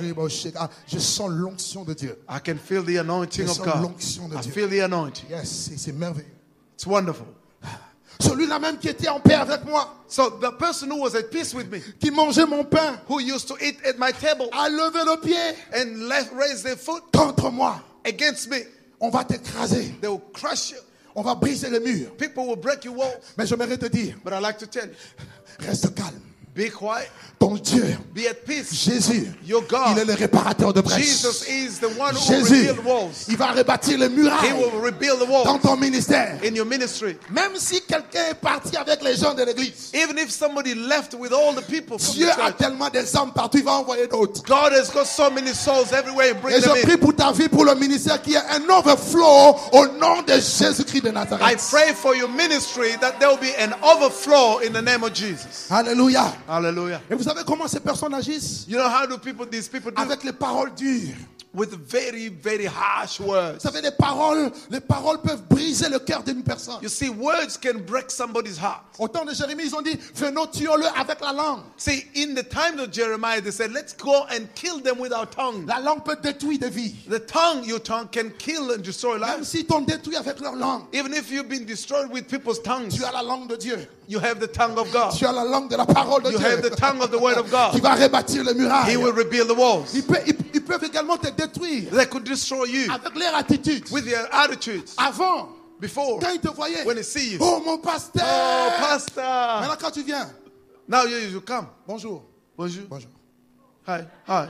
je sens l'onction de Dieu. I can feel the anointing Je of sens God. l'onction de I Dieu. feel the anointing. Yes, c'est merveilleux. It's wonderful. Celui-là même qui était en paix avec moi, So the person who was at peace with me, qui mangeait mon pain, who used to eat at my table a levé le pied and raise their foot contre moi. against me, On va t'écraser. they will crush you. On va briser les murs. People will break your walls. Mais j'aimerais te dire, But I like to tell you, reste calme. be quiet, Ton Dieu, be at peace. Jésus, Your il est God, le réparateur de brèches. Jesus is the one who will Jésus, rebuild walls. il va rebâtir les He murailles will rebuild the dans walls ton ministère. in your ministry. Même si quelqu'un est parti avec les gens de l'église, Even if somebody left with all the people from Dieu the a church, tellement des âmes partout, il va envoyer d'autres. God has got so many souls everywhere. Bring Et them je prie in. pour ta vie, pour le ministère, qu'il y ait un overflow au nom de Jésus-Christ de I Nazareth. pray for your ministry that there will be an overflow in the name of Jesus. Alléluia. Hallelujah. Et vous savez comment ces personnes agissent? You know how do these people do? Avec les paroles dures. with very, very harsh words. Vous savez, les paroles peuvent briser le cœur d'une personne. You see, words can break somebody's heart. Au temps de Jérémie, ils ont dit, venons, tuons-le avec la langue. See, in the time of Jeremiah, they said, let's go and kill them with our tongue. La langue peut détruire des vies. Your tongue can kill and destroy Même lives. si t'ont détruit avec leur langue, Even if you've been destroyed with people's tongues, tu as la langue de Dieu. you have the tongue of God. Tu as la langue de la parole de You Dieu. have the tongue of the word of Qui God. va rebâtir les murailles. He will rebuild the walls. Ils peuvent également te détruire They could destroy you avec leur attitude. with their attitudes. Avant, Before, quand ils te voyaient, when they see you, oh mon pasteur. oh, pastor. Maintenant quand tu viens, Now you come. bonjour. Bonjour. Bonjour. Hi. Hi.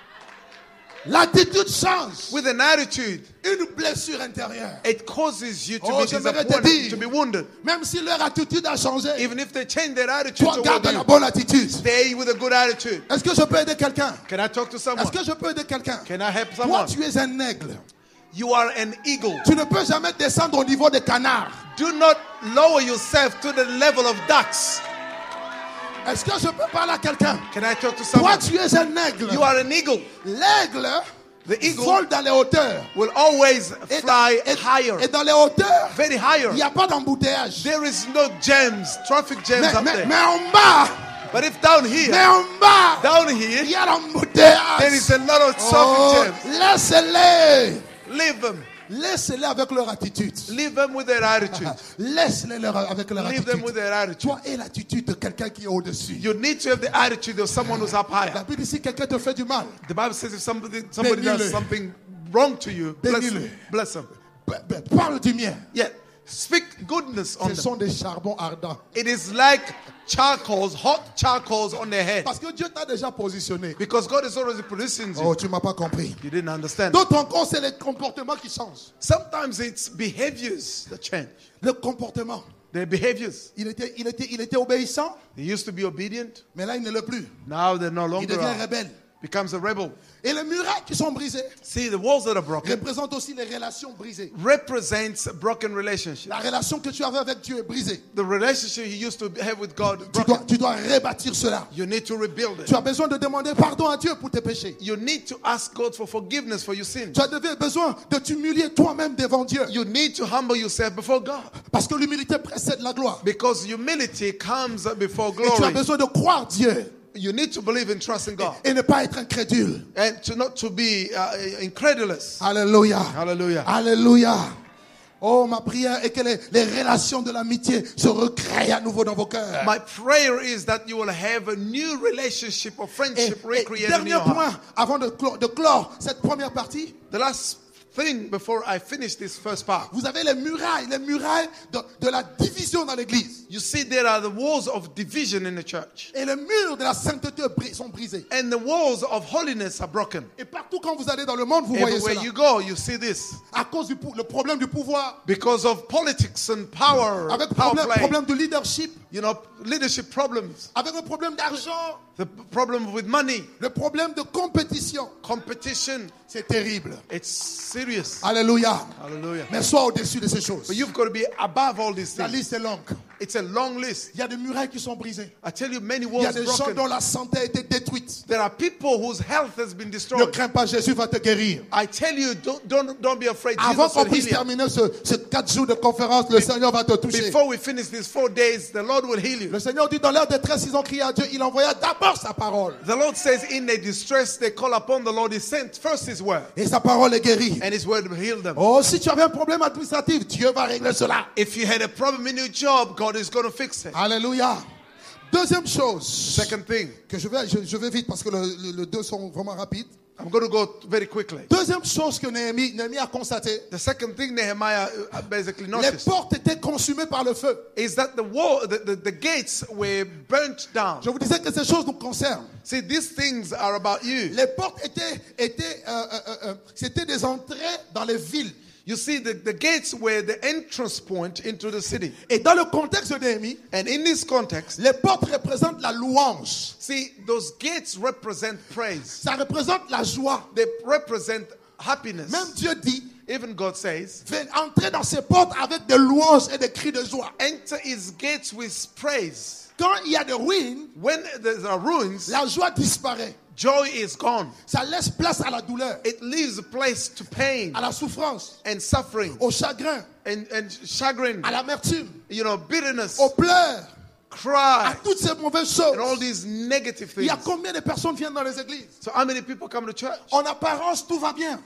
L'attitude change. With an attitude, Une blessure intérieure. it causes you to Oh, be j'aimerais te disappointed, dire, to be wounded. même si leur attitude a changé, Even if they change their attitude toi toward garde la you, bonne attitude. stay with a good attitude. Est-ce que je peux aider quelqu'un? Can I talk to someone? Est-ce que je peux aider quelqu'un? Can I help Toi, someone? tu es un aigle. You are an eagle. Tu ne peux jamais descendre au niveau des canards. Do not lower yourself to the level of ducks. Est-ce que je peux parler à quelqu'un? Can I talk to Toi, someone? tu es un aigle. You are an eagle. L'aigle The eagle vole dans les hauteurs. will always Et fly et higher, dans les hauteurs, very higher. il n'y a pas d'embouteillage. There is no jams, traffic jams up Mais there. en bas, But if down here, down here, il y a l'embouteillage. there is a lot of Oh, traffic jams. laisse-les. Leave them. Laisse-les avec leur attitude. Leave them with their attitude. Laisse-les avec leur Leave them with attitude. their attitude. Toi et l'attitude de quelqu'un qui est au-dessus. You need to have the attitude of someone who's up La higher. Bible dit si quelqu'un te fait du mal, The Bible says if somebody Bénis-le. does something wrong to you, bless Bénis-le. them. Bless them. parle du mien. Yeah. Speak goodness on Ce them. sont des charbons ardents. It is like charcoals, hot charcoals on their head. Parce que Dieu t'a déjà positionné. Because God is already positioned you. Oh, tu m'as pas compris. You didn't understand. D'autres encore, c'est les comportements qui changent. Sometimes it's behaviors that change. Le comportement. Their behaviors. Il était obéissant, They used to be obedient. mais là, il ne l'est plus. Now they're no Il longer devient rebelle. becomes a rebel. Et les murailles qui sont brisées See, the walls that are broken représentent aussi les relations brisées. represents broken relationships. La relation que tu avais avec Dieu est brisée. The relationship you used to have with God Tu broken. dois rebâtir cela. You need to rebuild Tu it. as besoin de demander pardon à Dieu pour tes péchés. You need to ask God for forgiveness for your sins. Tu as besoin de t'humilier toi-même devant Dieu. You need to humble yourself before God. Parce que l'humilité précède la gloire. Because humility comes before Et tu as glory. besoin de croire Dieu You need to believe and trust in God. et ne pas être incrédule. And not to be incredulous. Alléluia. Hallelujah. Alléluia. Oh, ma prière est que les relations de l'amitié se recréent à nouveau dans vos cœurs. My prayer is that you will have a new relationship or Et, friendship et recreated in dernier your heart. point, avant de clore cette première partie, The last thing before I finish this first part. vous avez les murailles de la division dans l'église. You see, there are the walls of division in the church. Et les murs de la sainteté sont brisés. And the walls of holiness are broken. Et partout quand vous allez dans le monde, vous voyez Everywhere cela. you go, you see this. À cause le problème du pouvoir, Because of politics and power, avec le power play. problème de leadership, You know, leadership problems. avec le problème d'argent, The problem with money. le problème de compétition. Competition. C'est terrible. It's serious. Alléluia. Hallelujah. Mais sois au-dessus de ces choses. But you've got to be above all these La things. liste est longue. It's a long list. Il y a des murailles qui sont brisées. I tell you, many Il y a walls des gens broken. dont la santé a été détruite. There are people whose health has been Ne destroyed. crains pas, Jésus va te guérir. I tell you, don't be afraid. Avant Jesus qu'on will puisse heal you. terminer ce 4 jours de conférence, le Seigneur va te toucher. Before we finish these 4 days, the Lord will heal you. Le Seigneur dit dans leur détresse, ils ont crié à Dieu, il envoya d'abord sa parole. The Lord says, in their distress, they call upon the Lord. He sent first His word, Et sa parole est guérie. and His word will heal them. Oh, si tu avais un problème administratif, Dieu va régler cela. If you had a problem in your job, God is going to fix it. Alléluia. Deuxième chose, Second thing, que je vais vite parce que les deux sont vraiment rapides. I'm going to go very quickly. Deuxième chose que Néhémie a constaté, The second thing Nehemiah basically les noticed portes étaient consumées par le feu. is that the gates were burnt down. Je vous disais que ces choses nous concernent. See, these things are about you. Les portes c'était des entrées dans les villes. You see, the gates were the entrance point into the city. Et dans le contexte de Néhémie, And in this context, les portes représentent la louange. see, those gates represent praise. Ça représente la joie. They represent happiness. Même Dieu dit, Even God says, entrer dans ces portes avec des louanges et des cris de joie. enter His gates with praise. Quand il y a des ruines, when there are ruins, la joie disparaît. joy is gone. Ça laisse place à la douleur, It leaves place to pain à la souffrance, and suffering au chagrin, and chagrin, à l'amertume, bitterness, aux pleurs, à cry, toutes ces mauvaises choses. and all these negative Il y a things. combien de personnes viennent dans les églises? So how many people come to church? En apparence, tout va bien.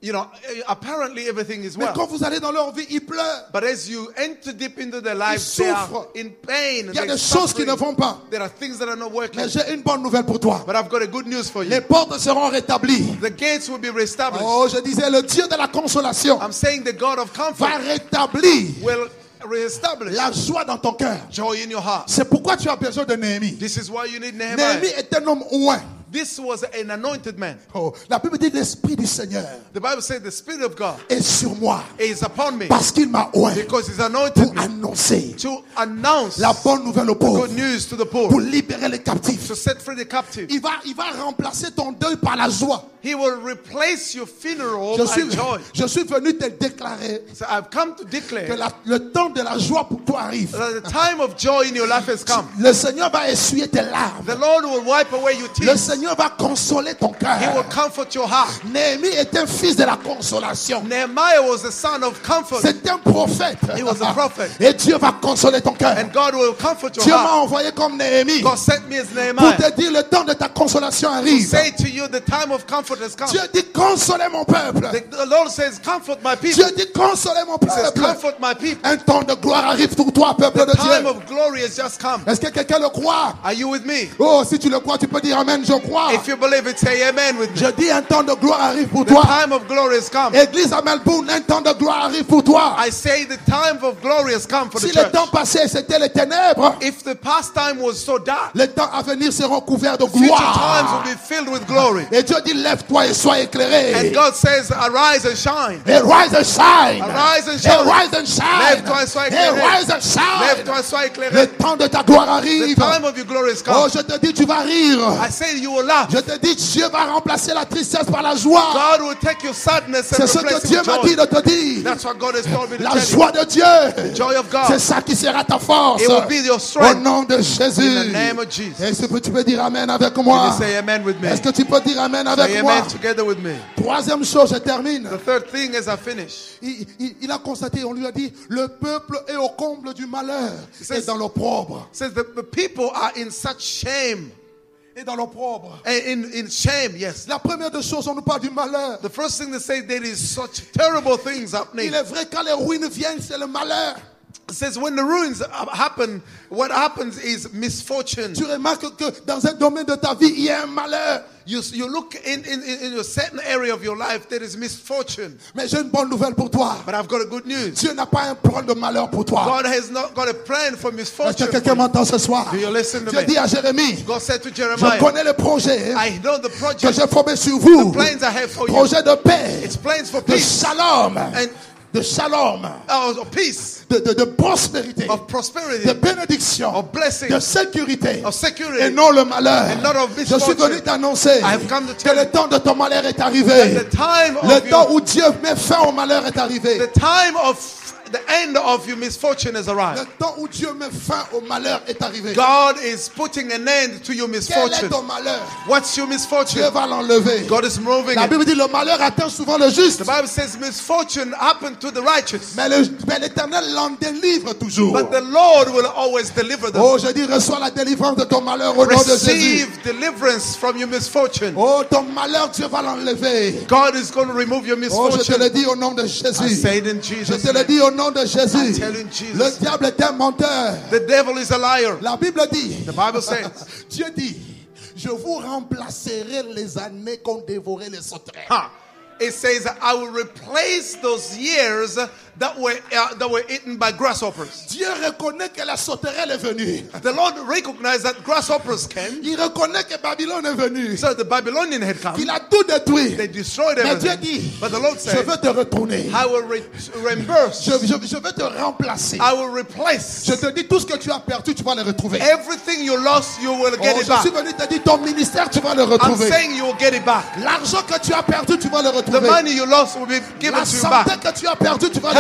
Apparently everything is Mais well. quand vous allez dans leur vie, ils pleurent. But as you enter deep into their lives, Ils they are souffrent. in pain. Il y a they're des choses qui ne suffering. vont pas. There are things that are not working. Mais j'ai une bonne nouvelle pour toi. But I've got a good news for you. Les portes seront rétablies. The gates will be reestablished. Oh, je disais, le Dieu de la consolation I'm saying the God of va comfort rétablir will reestablish la joie dans ton cœur. joy in your heart. C'est pourquoi tu as besoin de Néhémie. This is why you need Nehemiah. Néhémie est un homme ouin. This was an anointed man. Oh, la Bible dit l'Esprit du Seigneur The Bible says the Spirit of God est sur moi is upon me parce qu'il m'a ouin because He's anointed pour me annoncer to announce la bonne nouvelle aux pauvres, good news to the pour poor, libérer les captifs. to set free the captive. Il va remplacer ton deuil par la joie. He will replace your funeral Je suis, by joy. je suis venu te déclarer So I've come to que declare le temps de la joie pour toi arrive. that the time of joy in your life has come. Le Seigneur va essuyer tes larmes. The Lord will wipe away your Le tears. Seigneur va consoler ton He will cœur. comfort your heart. Néhémie est un fils de la consolation. Nehemiah was the son of comfort, C'est un prophète. He was a prophet. Et Dieu va consoler ton cœur. and God will comfort your Dieu m'a heart. envoyé comme Néhémie God sent me as pour Nehemiah te dire le temps de ta consolation arrive. say to you, the time of comfort has come. Dieu dit consolez mon peuple. The Lord says, comfort my people. Dieu dit consolez mon He says, peuple. comfort my people. Un temps de gloire arrive pour toi, peuple The de time Dieu. of glory has just come. Est-ce que quelqu'un le croit? Are you with me? Oh, si tu le crois, tu peux dire amen, je crois. If you believe it, say amen with me. Je dis un temps de gloire arrive pour The toi. time of glory has come. Église à Melbourne, un temps de gloire arrive pour toi. I say the time of glory has come for the Si le church. temps passé c'était les ténèbres, If the past time was so dark, les temps à venir seront couverts de future times gloire. will be filled with glory. Et Dieu dit lève-toi et sois éclairé. And God says, arise and shine. Et rise and shine. Arise and Et shine. rise and shine. Lève-toi et sois Et éclairé. rise and shine. Lève-toi et sois Le éclairé. temps de ta gloire The arrive. time of your glory has Oh, come. je te dis, tu vas rire. I say you will laugh. Je te dis, Dieu va remplacer la tristesse par la joie. God will take your sadness C'est and ce replace que it Dieu with m'a joy. dit de te dire. That's what God has told me to La tell you. joie de Dieu. Joy of C'est God. ça qui sera ta force. It will be your Au strength. nom de Jésus. In the name of Jesus. Est-ce que tu peux dire amen avec Can moi? you say amen with me? Est-ce que tu peux dire amen Say avec moi? amen together with me. Troisième chose, je termine. The third thing as I finish. Il a constaté, on lui a dit, le peuple est au comble du malheur says- et dans l'opprobre. It says that the people are in such shame. Et dans l'opprobre. In shame, yes. La première des choses, on nous parle du malheur. The first thing they say, there is such terrible things happening. Il est vrai, quand les ruines viennent, c'est le malheur. It says when the ruins happen, what happens is misfortune. Tu remarques que dans un domaine de ta vie, il y a un malheur. You look in a certain area of your life, there is misfortune. Mais j'ai une bonne nouvelle pour toi. But I've got a good news. Dieu n'a pas un plan de malheur pour toi. God has not got a plan for Est-ce misfortune. que quelqu'un m'entend ce soir? Do you listen to Dieu me? dit à Jérémie, God said to je Jeremiah, connais le projet I know the que project, j'ai formé sur vous. the plans I have for you. Projet de paix, It's plans for de peace shalom, and de shalom, of peace, de prospérité, of prosperity, de bénédiction, of blessing, de sécurité of security, et non le malheur. and not of Je suis misfortune. venu t'annoncer I have come to que tell le you temps de ton malheur est arrivé. the time Le of temps you, où Dieu met fin au malheur est arrivé. the time of the end of your misfortune has Le arrived. temps où Dieu met fin au malheur est arrivé. God is putting an end to your Quel est misfortune. ton malheur? What's your Dieu misfortune? va l'enlever. God is moving La it. Bible dit le malheur atteint souvent le juste, The Bible says misfortune happened to the righteous, mais l'Éternel l'en délivre toujours. but the Lord will always deliver them. Oh, je dis, reçois la délivrance de ton malheur au nom de Jésus. Receive deliverance from your misfortune. Oh, ton malheur, Dieu va l'enlever. God is going to remove your Oh, je te misfortune. le dis au nom de I Jésus. say it in Je Jesus' te le name. dis au nom de Jésus. I tell you in Jesus' Le name. diable est un menteur. The devil is a liar. La Bible dit, The Bible says, Dieu dit, je vous remplacerai les années qu'ont dévoré les sauterelles. it says, I will replace those years that were eaten by grasshoppers. Dieu reconnaît que la sauterelle est venue. The Lord recognized that grasshoppers came, Il reconnaît que Babylone est venue. so the Babylonian had come. Il a tout détruit. They destroyed Mais Dieu everything. dit, But the Lord je said, veux te retourner. I will reimburse. Je veux te remplacer. I will replace. Je te dis, tout ce que tu as perdu, tu vas le retrouver. Everything you lost, you will get Oh, it je suis back. venu te dire, ton ministère, tu vas le I'm retrouver. saying you will get it back. L'argent que tu as perdu, tu vas le The retrouver. money you lost will be given La to you santé back. que tu as perdu, tu vas Health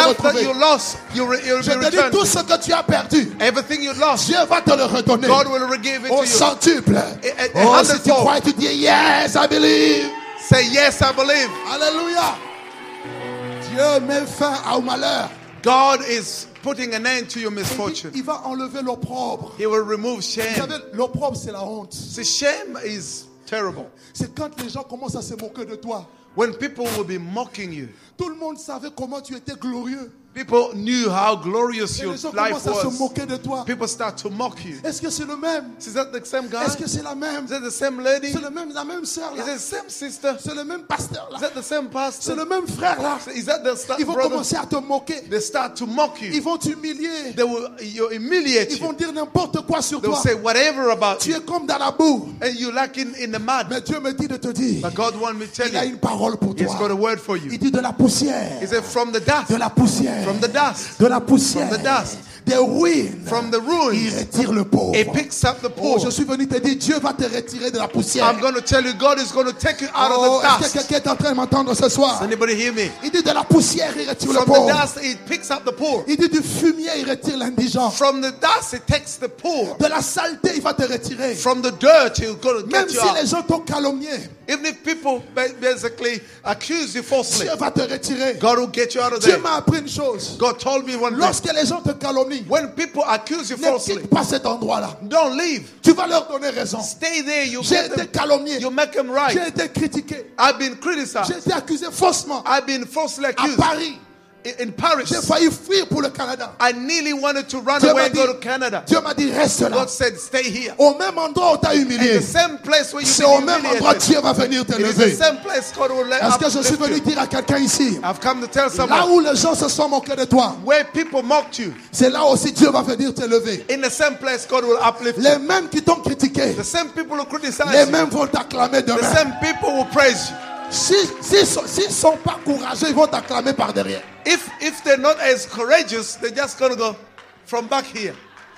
wealth that retrouver. you lost, you'll be Je te dis, returned. tout ce que tu as perdu, Everything you lost, Dieu va te le redonner. God will give it Au to you. centuple. A Oh, si tu hundredfold. crois, tu dis, yes, I believe. Say, yes, I believe. Alléluia. Dieu met fin au malheur. God is putting an end to your Il dit, misfortune. il va enlever l'opprobre. He will remove Vous shame. savez, l'opprobre, c'est la honte. See, shame is terrible. C'est quand les gens commencent à se moquer de toi. When people will be mocking you. Tout le monde savait comment tu étais glorieux. People knew how glorious Et your les gens life commencent à se was. moquer de toi. People start to mock you. Est-ce que c'est le même? Is that the same guy? Est-ce que c'est la même? Is that the same lady? C'est le même, la même sœur Is là? it the same sister? C'est le même pasteur Is là? that the same C'est pastor? le même frère là? Is that the Ils vont brother? commencer à te moquer. They start to mock Ils you. vont t'humilier. They will humiliate Ils vont you. dire n'importe quoi sur They'll toi. say whatever about Tu you. es comme dans la boue. And you like in the mud. Mais Dieu me dit de te dire, But God wants me to tell il a you, une parole pour He's got a toi. word for Il you. dit de la poussière. He said, from the dust. De la poussière. From the dust. De la poussière. From the dust. Des ruines. From the Il ruins. retire le pauvre. It picks up the Oh, poor. je suis venu te dire, Dieu va te retirer de la poussière. I'm going to tell you, God is going to take you out Oh, of the est-ce que dust. quelqu'un est en train de m'entendre ce soir? Does anybody hear me? Il dit de la poussière, il retire le From the pauvre. dust, it picks up the poor. Il dit du fumier, il retire l'indigent. From the dust, it takes the poor. De la saleté, il va te retirer. From the dirt, he's going to Même get si you out. les gens t'ont calomnié, Even if people basically accuse you falsely, Dieu va te retirer. God will get you out of Dieu there. m'a appris une chose. God told me one thing. Lorsque les gens te calomnient, When people accuse you ne falsely, quitte pas cet endroit-là. don't leave. Tu vas leur donner raison. Stay there. You J'ai get été them, calomnié. you make them J'ai right. été critiqué. I've been J'ai criticized. été accusé faussement. I've been falsely À accused. Paris, In Paris, j'ai failli fuir pour le Canada. I nearly wanted to run Dieu away m'a and go to dit, Canada. Dieu m'a dit, reste là. God said, stay here. Au même endroit où tu as In humilié, the same place where c'est you've au been même endroit humiliated. Dieu va venir te It is the lever. same place God will let Est-ce que je suis uplift venu you. dire à quelqu'un ici, I've come to tell là someone, où les gens se sont moqués de toi, where people mocked you, c'est là aussi Dieu va venir te lever. in the same place God will uplift you. Les mêmes qui t'ont critiqué, The same people who criticize les you, mêmes vont t'acclamer the demain. same people will praise you. S'ils sont pas courageux, ils vont t'acclamer par derrière. If they're not as courageous, they're just going to go from back here.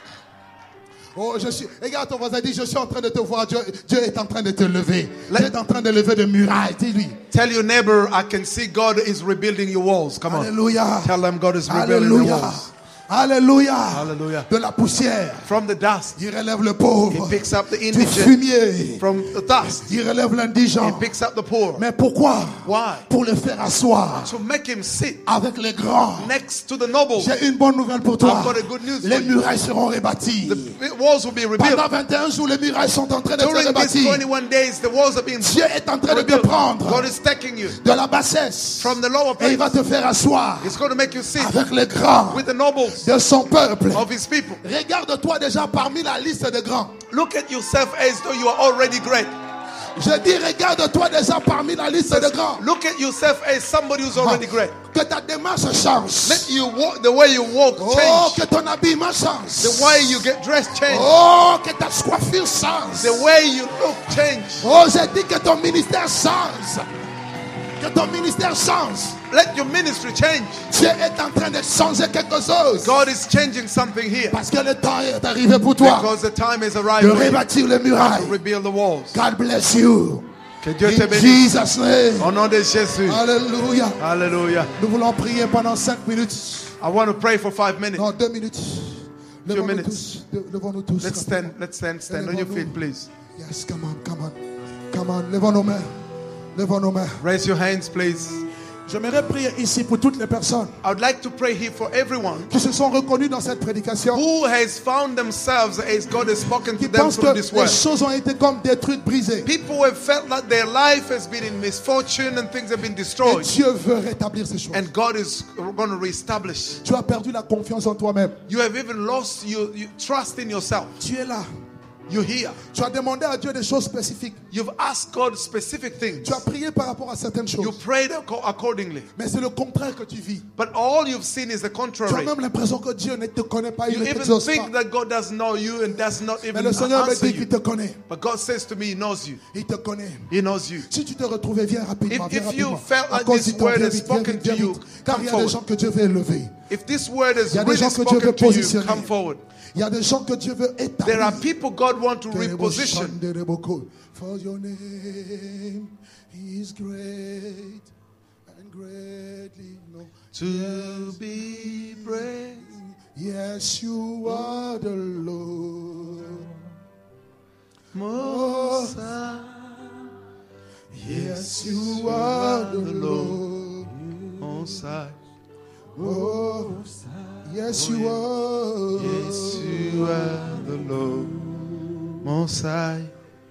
Oh, regarde ton voisin, dis, je suis en train de te voir, Dieu est en train de te lever. Dieu est en train de lever des murailles, dis-lui. Tell your neighbor, I can see God is rebuilding your walls. Come on. Alléluia. Tell them God is rebuilding your Alléluia. walls. Alléluia. Hallelujah. De la poussière, From the dust, il relève le pauvre. He picks up the Du indigent. fumier, From the dust, il relève l'indigent. He picks up the poor. Mais pourquoi? Why? Pour le faire asseoir To make him sit avec les grands. next to the nobles. J'ai une bonne nouvelle pour toi. I've got a good news Les for you. murailles seront rebâties. The walls will be rebuilt. Pendant 21 jours, les murailles sont en train d'être During these rebâties. 21 days, the walls are being Dieu est en train de te rebuilt. prendre God is taking you de la bassesse from the lower et il place. va te faire asseoir He's going to make you sit avec les grands with the nobles de son peuple. of His people. Regarde-toi déjà parmi la liste des grands. Look at yourself as though you are already great. Je dis, regarde-toi déjà parmi la liste des grands. Look at yourself as somebody who's already great. Que ta démarche change. Let you walk, the way you walk Oh, change. que ton habillement change. The way you get dressed change. Oh, que ta coiffure change. The way you look change. Oh, j'ai dit que ton ministère change. Que ton ministère change. Let your ministry change. Dieu est en train de changer quelque chose. God is changing something here. Parce que le temps est arrivé pour toi Because the time is de arriving rebâtir les to murailles. rebuild the walls. God bless you. Que Dieu te In bénisse. Jesus' name. Au nom de Jésus. Alléluia. Hallelujah. Nous voulons prier pendant 5 minutes. I want to pray for 5 minutes. Non, 2 minutes. Levons-nous minutes. tous. Levons-nous tous. Let's stand on your feet, please. Yes, come on, come on. Come on, levons nos mains. Levons nos mains. Raise your hands, please. J'aimerais prier ici pour toutes les personnes I would like to pray here for everyone qui se sont reconnues dans cette prédication, who has found themselves as God has spoken qui to them pensent que through this les word. choses ont été comme détruites, brisées. People who have felt that their life has been in misfortune and things have been Et destroyed. Dieu veut rétablir ces choses. And God is going to reestablish. Tu as perdu la confiance en toi-même. You have even lost your trust in yourself. Tu es là. You're here. Tu as demandé à Dieu des choses spécifiques. You've asked God specific things. Tu as prié par rapport à certaines You choses. prayed accordingly. Mais c'est le contraire que tu vis. But all you've seen is the Tu as contrary. même l'impression que Dieu ne te connaît pas, il You ne even t'exauce think pas. that God doesn't know you and does not Mais even le Seigneur me answer dit qu'il you. te connaît. But God says to me, He knows you. Il te connaît. He knows you. Si tu te retrouvais, viens rapidement. If viens you rapidement. felt À like cause this du temps, word viens has vite, viens spoken vite, viens to you, vite. Car come il y a des forward. gens que Dieu veut élever. If this word has Il y a des really gens que Dieu veut spoken to you, positionner. come forward. Il y a des gens que Dieu veut établir. There are people God wants to reposition. For your name is great and greatly known. To be Yes, you are the Lord. Most High. Yes, you are the Lord. Most High. Oh, yes, you are. Yes, you are the Lord. Most High.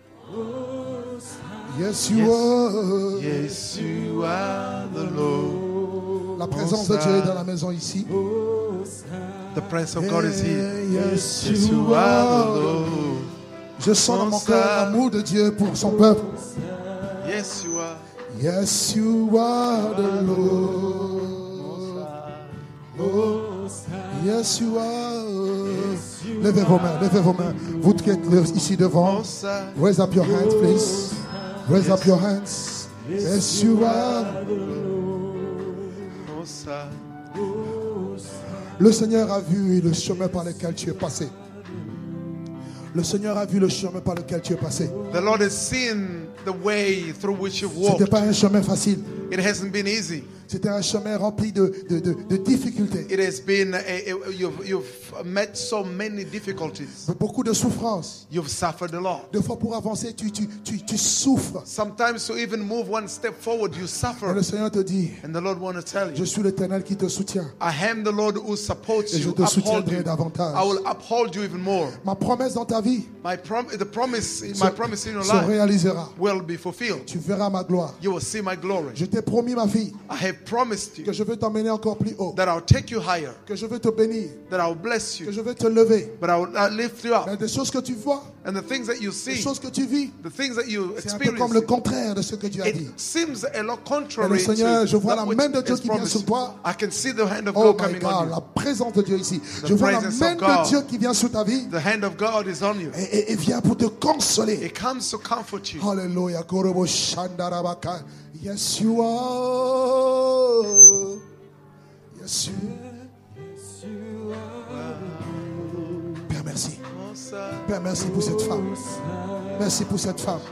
Yes, you are. Yes, you are the Lord. La présence de Dieu est dans la maison ici. The presence of God is here. Yes, Yes, you are the Lord. Je sens dans mon cœur l'amour de Dieu pour son peuple. Yes, you are. Yes, you are the Lord. Oh, yes, you are. Levez vos mains, levez vos mains. Vous qui êtes ici devant, Most High. raise up your hands, please. Raise up your hands. Yes, you are. Most High. Le Seigneur a vu le chemin par lequel tu es passé. Le Seigneur a vu le chemin par lequel tu es passé. The Lord has seen the way through which you've C'était walked. pas un chemin facile. It hasn't been easy. C'était un chemin rempli de difficultés, It has been, you've met so many difficulties. de beaucoup de souffrances. You've suffered a lot. Des fois, pour avancer, tu souffres. Sometimes to even move one step forward, you Et suffer. le Seigneur te dit, And the Lord wants to tell je you, suis l'Éternel qui te soutient. I am the Lord who supports Et je you, te uphold soutiendrai you. davantage. I will uphold you even more. Ma promesse dans ta vie My promise in your se life réalisera. will be fulfilled. Tu verras ma gloire. You will see my glory. Je t'ai promis, ma fille, I have promised you que je vais t'emmener encore plus haut, that I'll take you higher, que je vais te bénir, that I'll bless que you, je vais te lever. but I will lift you up. Mais des choses que tu vois, And the things that you des see, choses que tu vis, the things that you c'est un peu comme le experience, contraire de ce que Dieu a dit. it seems a lot Et contrary le Seigneur, to je vois that la which main de Dieu is qui vient sur promised. toi. I can see the hand of Oh God my coming on God, you. la présence de Dieu ici. Je vois la presence main of God. de Dieu qui vient sur ta vie The hand of God is on you. et vient pour te consoler. It comes to comfort you. Hallelujah. Korobo shandarabaka. Yes, you are. Yes, you Père, merci. Père, merci pour cette femme. Merci pour cette femme.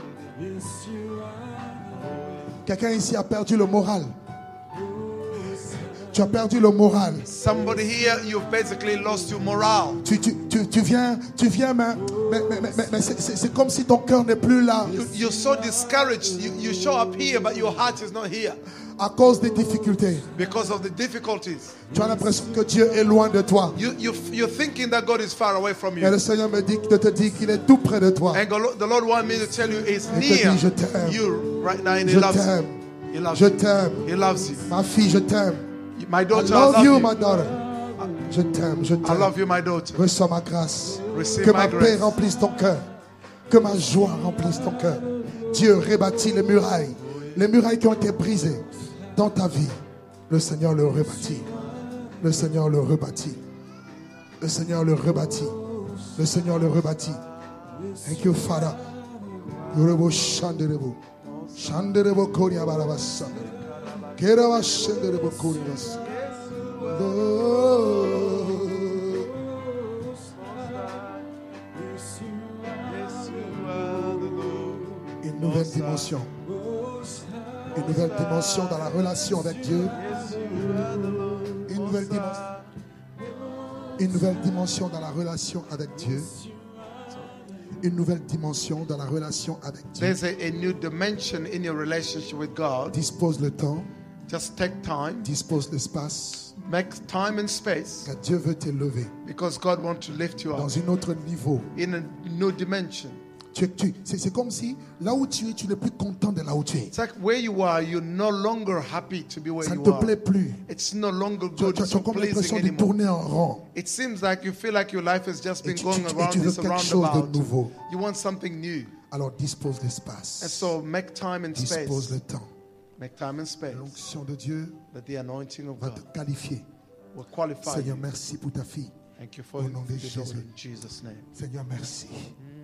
Quelqu'un ici a perdu le moral. Tu as perdu le moral. Somebody here, you've basically lost your morale. Tu viens, mais c'est comme si ton cœur n'est plus là You're so discouraged. You show up here, but your heart is not here à cause des difficultés. because of the difficulties. Tu as l'impression que Dieu est loin de toi. You're thinking that God is far away from Mais le you. Seigneur me dit de te dire qu'il est tout près de toi. And the Lord wants me to tell you, He's Il te near dit, je t'aime. you right now, and He Je loves t'aime. you. He loves Je you. t'aime. He loves you. Ma fille, je t'aime. My I daughter, love you, I my love you. daughter. Je t'aime, je I t'aime. love you, my daughter. Reçois ma grâce. Receive Que my ma paix grace. remplisse ton cœur. Que ma joie remplisse ton cœur. Dieu rebâtit les murailles. Les murailles qui ont été brisées dans ta vie. Le Seigneur le rebâtit. Le Seigneur le rebâtit. Le Seigneur le rebâtit. Le Seigneur le rebâtit. Thank you, Father. Yorebo shanderebo. Shanderebo koria barabasa. Keraba shanderebo korias. Une nouvelle dimension. Une nouvelle dimension dans la relation avec Dieu. Une nouvelle dimension. Une nouvelle dimension dans la relation avec Dieu. Une nouvelle dimension dans la relation avec Dieu. There's a new dimension in your relationship with God. Dispose le temps, Just take time, dispose l'espace. make time and space, Car Dieu veut t'élever because God wants to lift you dans up un autre niveau. in a new dimension. C'est comme si là où tu es, tu n'es plus content de là où tu es. It's like where you are, you're no longer happy to be where Ça ne you te are. plaît plus. It's no longer Tu good, as so comme pleasing l'impression de anymore. tourner en rond. It seems like you feel like your life has just been Et going around tu veux this quelque chose de roundabout. nouveau. You want something new. Alors dispose And l'espace. so make time and Dispose space. le temps. Make time and space. L'onction de Dieu That the anointing of va te God qualifier. will qualify Seigneur, you. merci pour ta fille. Thank you for Au nom de your daughter Jésus. in Jesus' name. Seigneur, merci.